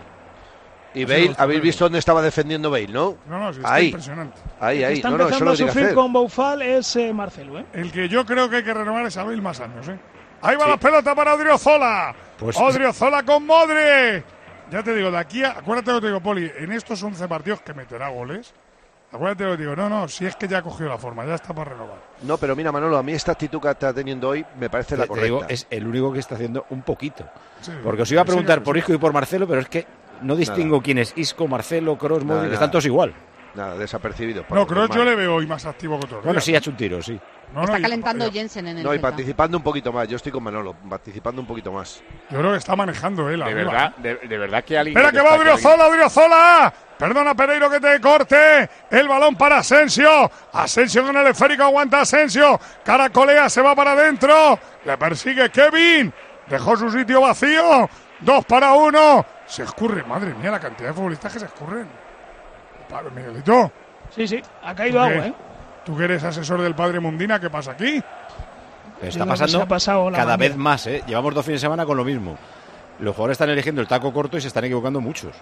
Y Bale, habéis visto dónde estaba defendiendo Bale, ¿no? No, no, sí, está ahí, impresionante. ahí, El que ahí. está No, no, eso empezando lo a tiene que sufrir hacer. con Boufal es eh, Marcelo, ¿eh? El que yo creo que hay que renovar es a Bale más años, ¿eh? Ahí va la pelota para Odriozola. Pues- Odriozola con Modri. Ya te digo, de aquí a... Acuérdate lo que te digo, Poli, en estos once partidos que meterá goles. Acuérdate lo que te digo, no, no, si es que ya ha cogido la forma, ya está para renovar. No, pero mira, Manolo, a mí esta actitud que está teniendo hoy me parece la Te digo, correcta. es el único que está haciendo un poquito. Sí, Porque os iba a sí, preguntar sí, por sí. Isco y por Marcelo, pero es que no distingo Nada. quién es Isco, Marcelo, Kroos, Modric, Nada, están todos igual. Nada, desapercibido. No, creo que yo le veo hoy más activo que otros Bueno, días. sí, ha hecho un tiro, sí. No, Está no, calentando y, Jensen en el No, y Celta. participando un poquito más. Yo estoy con Manolo, participando un poquito más. Yo creo que está manejando él. De arriba. verdad, de, de verdad que alguien... Espera que va Odriozola, Odriozola. Perdona, Pereiro, que te corte. El balón para Asensio. Asensio con el esférico, aguanta Asensio. Caracolea, se va para adentro. Le persigue Kevin. Dejó su sitio vacío. Dos para uno. Se escurre, madre mía, la cantidad de futbolistas que se escurren. Padre Miguelito. Sí, sí, ha caído agua, ¿eh? Tú que eres asesor del padre Mundina, ¿qué pasa aquí? Pero está pasando cada vez más, ¿eh? Llevamos dos fines de semana con lo mismo. Los jugadores están eligiendo el taco corto y se están equivocando muchos.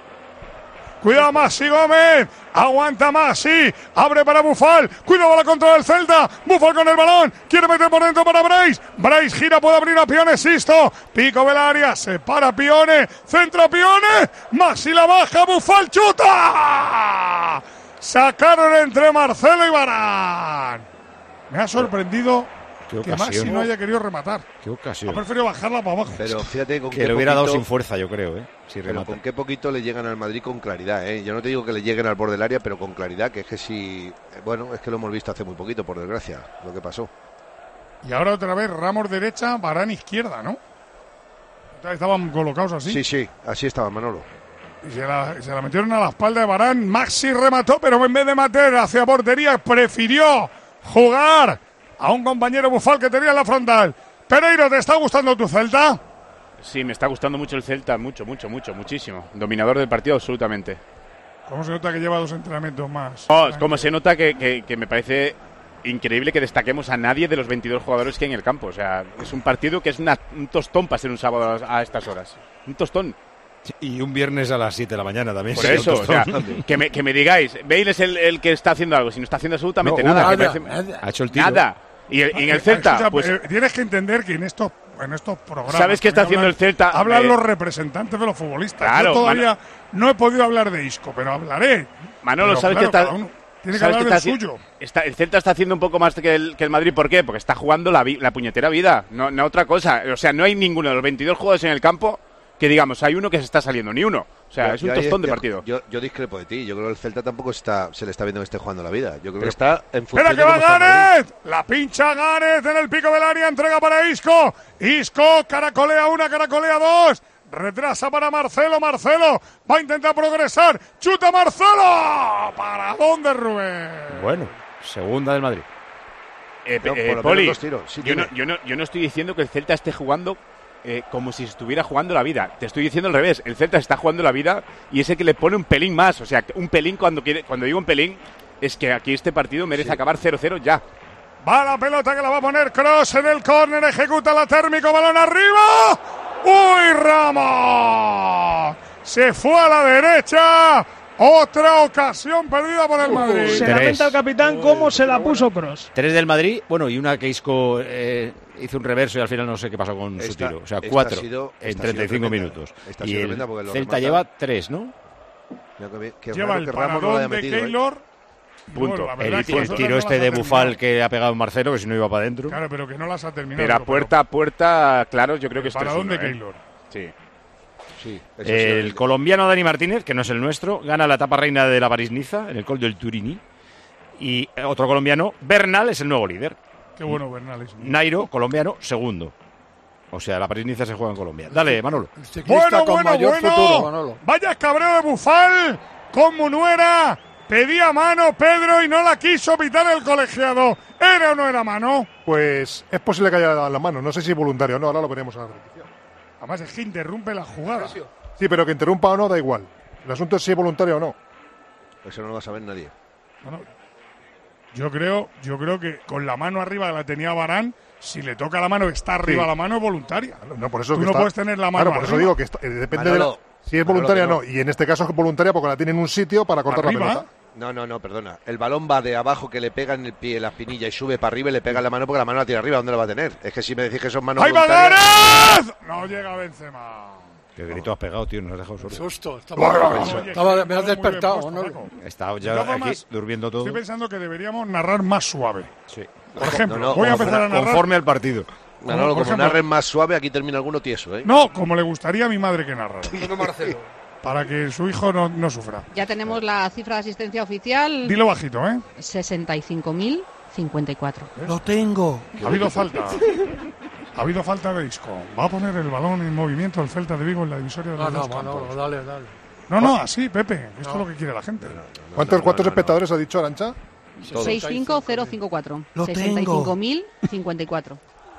Cuidado, Maxi Gómez. Aguanta Maxi. Abre para Bufal. Cuidado la contra del Celta. Bufal con el balón. Quiere meter por dentro para Bryce. Bryce gira, puede abrir a Pione. Sisto. Pico del área. Se para Pione. Centra Pione. Maxi la baja. Bufal chuta. Sacaron entre Marcelo y Varane. Me ha sorprendido que Maxi no haya querido rematar. Qué ocasión. Ha preferido bajarla para abajo. Pero fíjate con que qué le hubiera poquito, dado sin fuerza, yo creo, ¿eh? Si pero remata. con qué poquito le llegan al Madrid con claridad, ¿eh? Yo no te digo que le lleguen al borde del área, pero con claridad, que es que si... Bueno, es que lo hemos visto hace muy poquito, por desgracia, lo que pasó. Y ahora otra vez Ramos derecha, Varane izquierda, ¿no? Estaban colocados así. Sí, sí, así estaba Manolo. Y se la, se la metieron a la espalda de Varane. Maxi remató, pero en vez de meter hacia portería, prefirió jugar a un compañero Bufal que tenía en la frontal. Pereiro, ¿te está gustando tu Celta? Sí, me está gustando mucho el Celta, mucho, mucho, mucho, muchísimo. Dominador del partido, absolutamente. ¿Cómo se nota que lleva dos entrenamientos más? Oh, como se nota que, que, que me parece increíble que destaquemos a nadie de los veintidós jugadores que hay en el campo. O sea, es un partido que es una, un tostón para ser un sábado a, a estas horas. Un tostón. Y un viernes a las siete de la mañana también. Por eso, o sea, que me, que me digáis, Bale es el, el que está haciendo algo, si no está haciendo absolutamente no, nada. nada, que parece, nada. Ha hecho el tiro. Nada. Y, y en el Celta, Escucha, pues... eh, tienes que entender que en estos, en estos programas... ¿Sabes qué está haciendo hablan, el Celta? Hablan Eh, los representantes de los futbolistas. Claro, Yo todavía Mano, no he podido hablar de Isco, pero hablaré. Manolo, Pero, ¿sabes claro, qué está...? cada uno tiene que ¿Sabes hablar qué del está suyo. Está, el Celta está haciendo un poco más que el, que el Madrid. ¿Por qué? Porque está jugando la, vi, la puñetera vida, no, no otra cosa. O sea, no hay ninguno de los veintidós jugadores en el campo que digamos, hay uno que se está saliendo, ni uno. O sea, yo, es un yo tostón ahí, de partido. Yo, yo discrepo de ti. Yo creo que el Celta tampoco está, se le está viendo que esté jugando la vida. Yo creo que está en función ¡Espera que de va cómo está el Madrid. Gareth! La pincha Gareth en el pico del área, entrega para Isco. Isco, caracolea una, caracolea dos. Retrasa para Marcelo, Marcelo va a intentar progresar. ¡Chuta Marcelo! ¿Para dónde, Rubén? Bueno, segunda del Madrid. Eh, No, eh, por lo Poli, menos dos tiros, sí yo, no, tiene. yo, no, yo no estoy diciendo que el Celta esté jugando eh, como si estuviera jugando la vida. Te estoy diciendo al revés. El Celta está jugando la vida y es el que le pone un pelín más. O sea, un pelín cuando quiere, cuando digo un pelín es que aquí este partido merece Sí. acabar cero cero ya. Va la pelota que la va a poner Kroos en el córner, ejecuta la térmico, balón arriba. ¡Uy, Ramos! Se fue a la derecha. Otra ocasión perdida por el Madrid. Se Tres. lamenta el capitán cómo se la puso Kroos. Tres del Madrid, bueno, y una que Isco eh, hizo un reverso y al final no sé qué pasó con su Esta- tiro. O sea, esta cuatro ha sido- en esta ha sido treinta y cinco tremenda. minutos. Esta ha Y sido el tremenda porque lo Celta remata. lleva tres, ¿no? Mira qué- qué Lleva raro el que Ramos no lo paradón haya de metido, ¿eh? Keylor. Punto. Bueno, la verdad El, es que el nosotros tiro no este las de ha Bufal terminado. que ha pegado Marcelo, que si no iba para adentro. Claro, pero que no las ha terminado. Pero a puerta a puerta, claro, yo creo que El es tres paradón uno, de ¿eh? Keylor. Sí. Sí, eso sí, El colombiano Dani Martínez, que no es el nuestro, gana la etapa reina de la París-Niza en el Col del Turini. Y otro colombiano, Bernal, es el nuevo líder. Qué bueno Bernal es. Nairo, colombiano, segundo. O sea, la París-Niza se juega en Colombia. Dale, Manolo. Bueno, con bueno, mayor bueno. futuro, Manolo. Vaya cabreo de Bufal con Munuera. Pedía mano Pedro y no la quiso pitar el colegiado. ¿Era o no era mano? Pues es posible que haya dado la mano. No sé si voluntario o no. Ahora lo veremos a la repetición. Además es que interrumpe la jugada. Sí, pero que interrumpa o no da igual. El asunto es si es voluntario o no. Eso no lo va a saber nadie. Bueno, yo creo, yo creo que con la mano arriba que la tenía Varane, si le toca la mano que está arriba Sí. la mano es voluntaria. No, por eso Tú que no está- puedes tener la mano Claro, por eso arriba. digo que está- eh, depende Manolo, de la- si es Manolo, voluntaria o que no. no. Y en este caso es voluntaria porque la tiene en un sitio para cortar Arriba. la pelota. No, no, no, perdona. El balón va de abajo que le pega en el pie, la espinilla y sube para arriba y le pega en la mano porque la mano la tiene arriba. ¿Dónde la va a tener? Es que si me decís que son manos ¡Ahí va voluntarias... Gareth! No llega Benzema. Qué grito has pegado, tío, nos has dejado Qué sordo. susto. Estaba, Oye, estaba- me has muy bien despertado, puesto, ¿no? Paco. He estado De ya todas aquí formas, durmiendo todo. Estoy pensando que deberíamos narrar más suave. Sí. Por ejemplo, No, no, voy a como- empezar a narrar. Conforme al partido. Manolo, por como ejemplo- narren más suave, aquí termina alguno tieso, ¿eh? No, como le gustaría a mi madre que narrara. No, Marcelo. para que su hijo no, no sufra. Ya tenemos la cifra de asistencia oficial. Dilo bajito, ¿eh? sesenta y cinco mil cincuenta y cuatro. Lo tengo. Ha habido falta. Ha habido falta de Isco. Va a poner el balón en movimiento el Celta de Vigo en la divisoria de No, los no, dos Manolo, campos. dale, dale. No, no, así, Pepe. Esto es lo que quiere la gente. ¿Cuántos, cuántos espectadores ha dicho Arantxa? sesenta y cinco mil cincuenta y cuatro. Lo sesenta y cinco mil cincuenta y cuatro.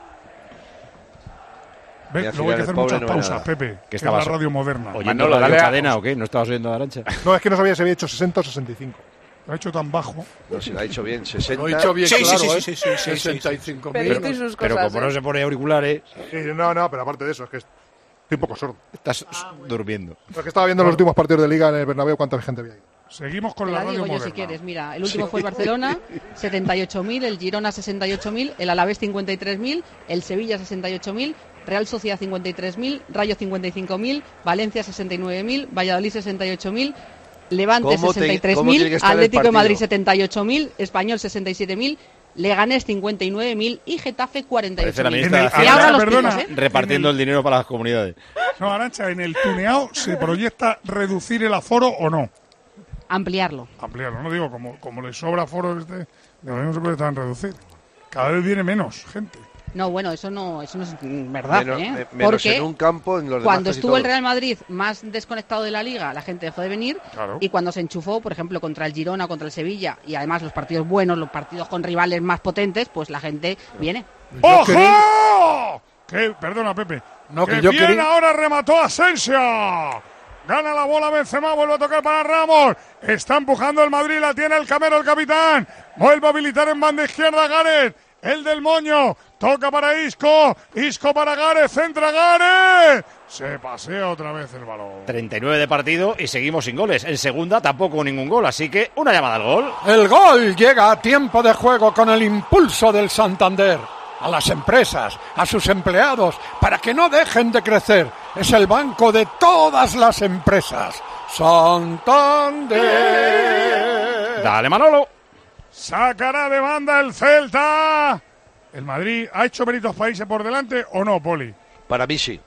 ¿Ves? Luego hay que hacer muchas pausas, Pepe. Que es la radio moderna. ¿Oyendo la radio cadena o qué? ¿No estabas oyendo a Arantxa? No, es que no sabía si había hecho sesenta o sesenta y cinco. Lo ha hecho tan bajo. No, si lo ha hecho bien, sesenta. Lo ha hecho bien, Sí, claro, sí, sí, ¿eh? sí, sí, sí, sesenta y cinco mil. Pero, pero, pero como no se pone auriculares, Sí, no, no, pero aparte de eso, es que estoy un poco sordo. estás durmiendo. Es que estaba viendo los últimos partidos de Liga en el Bernabéu cuánta gente había ido. Seguimos con Te la, la radio digo yo moderna. si quieres. Mira, el último Sí. fue el Barcelona, setenta y ocho mil, el Girona sesenta y ocho mil, el Alavés cincuenta y tres mil, el Sevilla sesenta y ocho mil, Real Sociedad cincuenta y tres mil, Rayo cincuenta y cinco mil, Valencia sesenta y nueve mil, Valladolid sesenta y ocho mil, Levante ¿Cómo te- sesenta y tres cómo tiene mil, que estar el Atlético de partido? Madrid setenta y ocho mil, Español sesenta y siete mil, Leganés cincuenta y nueve mil y Getafe cuarenta y Parece ocho la mil. ministra de Y Hacienda ahora los perdona, picos, ¿eh? repartiendo el dinero para las comunidades. No, Arantxa, ¿en el tuneado se proyecta reducir el aforo o no? Ampliarlo. Ampliarlo, no digo, como, como le sobra aforo este, de verdad no se puede tan reducir. Cada vez viene menos gente. No, bueno, eso no, eso no es verdad, Menos, ¿eh? eh, menos Porque en un campo, en los demás cuando casi estuvo el todos. Real Madrid más desconectado de la Liga, la gente dejó de venir. Claro. Y cuando se enchufó, por ejemplo, contra el Girona, contra el Sevilla, y además los partidos buenos, los partidos con rivales más potentes, pues la gente viene. ¡Ojo! Que, perdona, Pepe. No, que que yo bien quería- ahora remató Asensio. Gana la bola Benzema, vuelve a tocar para Ramos. Está empujando el Madrid, la tiene el Camero, el capitán. Vuelve a habilitar en banda izquierda Gareth, el del Moño. Toca para Isco, Isco para Gareth, centra Gareth. Se pasea otra vez el balón. treinta y nueve de partido y seguimos sin goles. En segunda tampoco ningún gol, así que una llamada al gol. El gol llega a tiempo de juego con el impulso del Santander. A las empresas, a sus empleados, para que no dejen de crecer. Es el banco de todas las empresas. Santander. Dale, Manolo. Sacará de banda el Celta. ¿El Madrid ha hecho méritos países por delante o no, Poli? Para mí sí.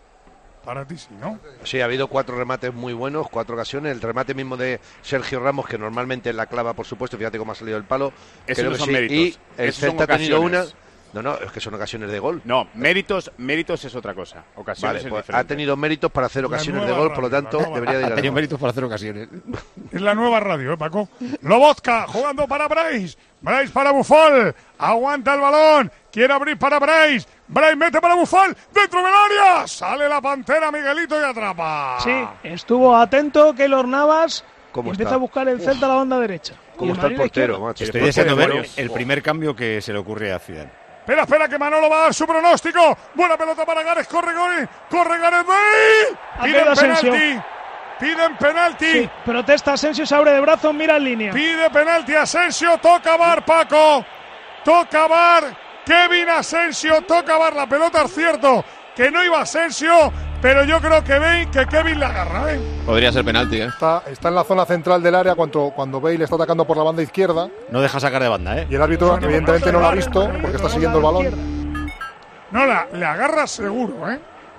Para ti sí, ¿no? Sí, ha habido cuatro remates muy buenos, cuatro ocasiones. El remate mismo de Sergio Ramos, que normalmente la clava, por supuesto, fíjate cómo ha salido el palo. Esos Creo no que son sí. méritos, Y el esos son Celta ha tenido una. ocasiones. No, no, es que son ocasiones de gol. No, méritos, méritos es otra cosa. Ocasiones Vale, es pues diferente. ha tenido méritos para hacer La ocasiones de nueva gol, por lo radio, tanto la nueva debería de ir Ha a tenido gol. méritos para hacer ocasiones. Es la nueva radio, ¿eh, Paco? Lobotka jugando para Bryce. Bryce para Buffon. Aguanta el balón. Quiere abrir para Bryce. Bryce mete para Buffon. Dentro del área. Sale la pantera Miguelito y atrapa. Sí, estuvo atento Keylor Navas. ¿Cómo Empieza está? a buscar el Celta a la banda derecha. ¿Cómo Y está el Madrid a la portero, izquierda. macho? Estoy Después deseando de ver demonios. el primer cambio que se le ocurre a Zidane. Espera, espera, que Manolo va a dar su pronóstico. Buena pelota para Gareth. Corre, corre. Corre, Gareth Bale. Ha Piden caído Asensio. penalti. Piden penalti. Sí, protesta Asensio, se abre de brazos, mira en línea. Pide penalti Asensio. Toca Bar, Paco. Toca Bar. Kevin Asensio. Toca Bar. La pelota es cierto que no iba Asensio, pero yo creo que ven que Kevin la agarra, ¿eh? Podría ser penalti, ¿eh? Está, está en la zona central del área cuando, cuando Bale está atacando por la banda izquierda No deja sacar de banda, ¿eh? y el árbitro evidentemente no lo ha visto porque está siguiendo el balón. No, la, le agarra seguro, ¿eh?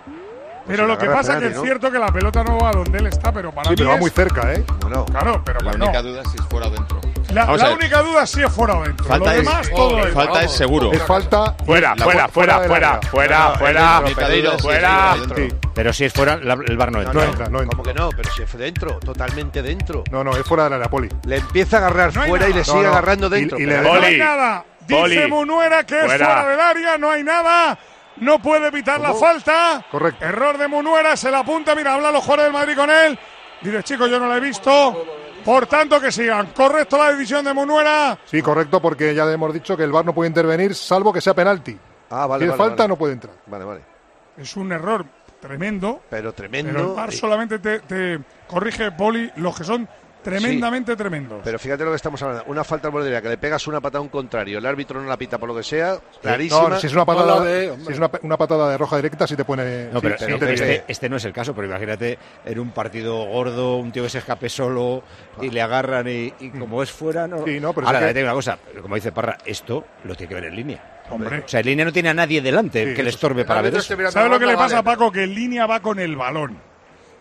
Pero si lo la que agarra pasa penalti, que es ¿no? cierto que la pelota no va donde él está, pero para Sí, mí pero va es- muy cerca, ¿eh? Bueno, Claro, pero La bueno. única duda es si es fuera o dentro. La, Vamos la a ver. única duda es si es fuera o dentro. Falta Lo es- demás, todo es. Falta es seguro. Es falta. Fuera, La- fuera, fuera, del fuera, área. fuera, No, no, fuera, el dentro, Pedro, fuera. sí, sí, Sí. Pero si es fuera, la- el bar no entra. No entra, no entra. ¿cómo que no? Pero si es dentro, totalmente dentro. No, no, es fuera del área, Poli. Le empieza a agarrar No hay fuera y nada. le sigue No, no. agarrando Y- dentro. y pero- le- No hay Poli, nada. Dice Poli. Munuera que es Fuera. fuera del área, no hay nada. No puede evitar la falta. Correcto. Error de Munuera, se la apunta. Mira, habla los jugadores del Madrid con él. Dice, chicos, yo no la he visto. Por tanto, que sigan. Correcto la decisión de Munuera. Sí, correcto, porque ya hemos dicho que el V A R no puede intervenir salvo que sea penalti. Ah, vale, si es vale, falta, vale. no puede entrar. Vale, vale. Es un error tremendo. Pero tremendo. Pero el V A R y- solamente te, te corrige, Poli, los que son tremendamente tremendos. Pero fíjate lo que estamos hablando. Una falta al borde, que le pegas una patada a un contrario. El árbitro no la pita por lo que sea. Clarísima. No, si es una patada, No la ve, hombre. si es una, una patada de roja directa, sí te pone. No, pero sí, sí, sí te este, dice- este no es el caso, pero imagínate en un partido gordo, un tío que se escape solo y le agarran y, y como es fuera, no. Sí, no, pero Ahora, sí que- te digo una cosa, como dice Parra, esto lo tiene que ver en línea. Hombre. O sea, en línea no tiene a nadie delante Sí, que le eso estorbe sí. para El ver árbitro eso. esté mirando ¿Sabes la lo que le banda, pasa a vale. Paco? Que en línea va con el balón.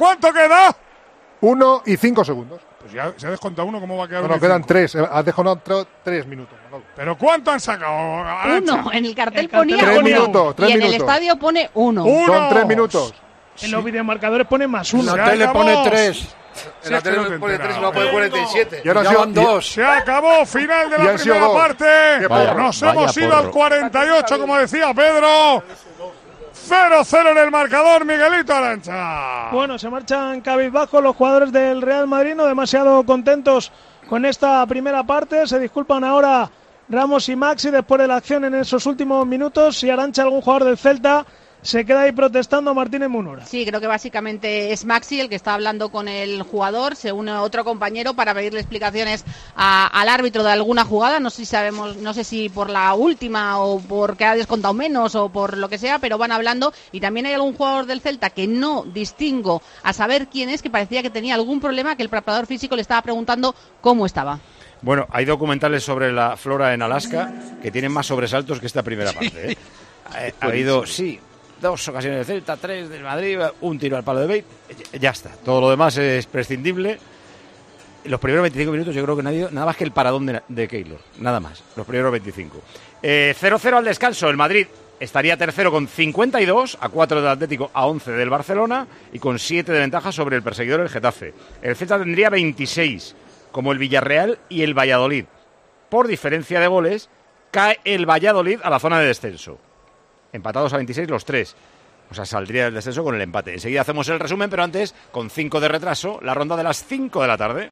cuánto queda? Uno y cinco segundos. Pues ya se ha descontado uno, ¿cómo va a quedar? No, no, quedan tres. Has dejado tres minutos. ¿Pero cuánto han sacado? Arancha? Uno. En el cartel El cartel ponía Tres uno. minutos, tres y en minutos. el estadio pone uno. ¡Uno! Son tres minutos. En los videomarcadores pone más uno. En la tele pone tres. En la tele pone tres y va a poner cuarenta y siete. Y ahora ya van dos. Se acabó, final de la primera parte. Vaya, Nos vaya hemos ido porro. al cuarenta y ocho, como decía Pedro. cero cero en el marcador, Miguelito Arancha. Bueno, se marchan cabizbajos los jugadores del Real Madrid, no demasiado contentos con esta primera parte. Se disculpan ahora Ramos y Maxi después de la acción en esos últimos minutos. Si Arancha, algún jugador del Celta, se queda ahí protestando, Martínez Munora. Sí, creo que básicamente es Maxi el que está hablando con el jugador. Se une otro compañero para pedirle explicaciones a, al árbitro de alguna jugada. No sé si sabemos, no sé si por la última o porque ha descontado menos o por lo que sea, pero van hablando. Y también hay algún jugador del Celta que no distingo a saber quién es, que parecía que tenía algún problema, que el preparador físico le estaba preguntando cómo estaba. Bueno, hay documentales sobre la flora en Alaska que tienen más sobresaltos que esta primera parte, ¿eh? Ha, ha habido, sí, dos ocasiones del Celta, tres del Madrid, un tiro al palo de Bale, ya está. Todo lo demás es prescindible. Los primeros veinticinco minutos yo creo que nadie, nada más que el paradón de, de Keylor, nada más, los primeros veinticinco. Eh, cero cero al descanso, el Madrid estaría tercero con cincuenta y dos, a cuatro del Atlético, a once del Barcelona y con siete de ventaja sobre el perseguidor, el Getafe. El Celta tendría veintiséis, como el Villarreal y el Valladolid. Por diferencia de goles, cae el Valladolid a la zona de descenso. Empatados a veintiséis los tres. O sea, saldría del descenso con el empate. Enseguida hacemos el resumen, pero antes, con cinco de retraso, la ronda de las cinco de la tarde.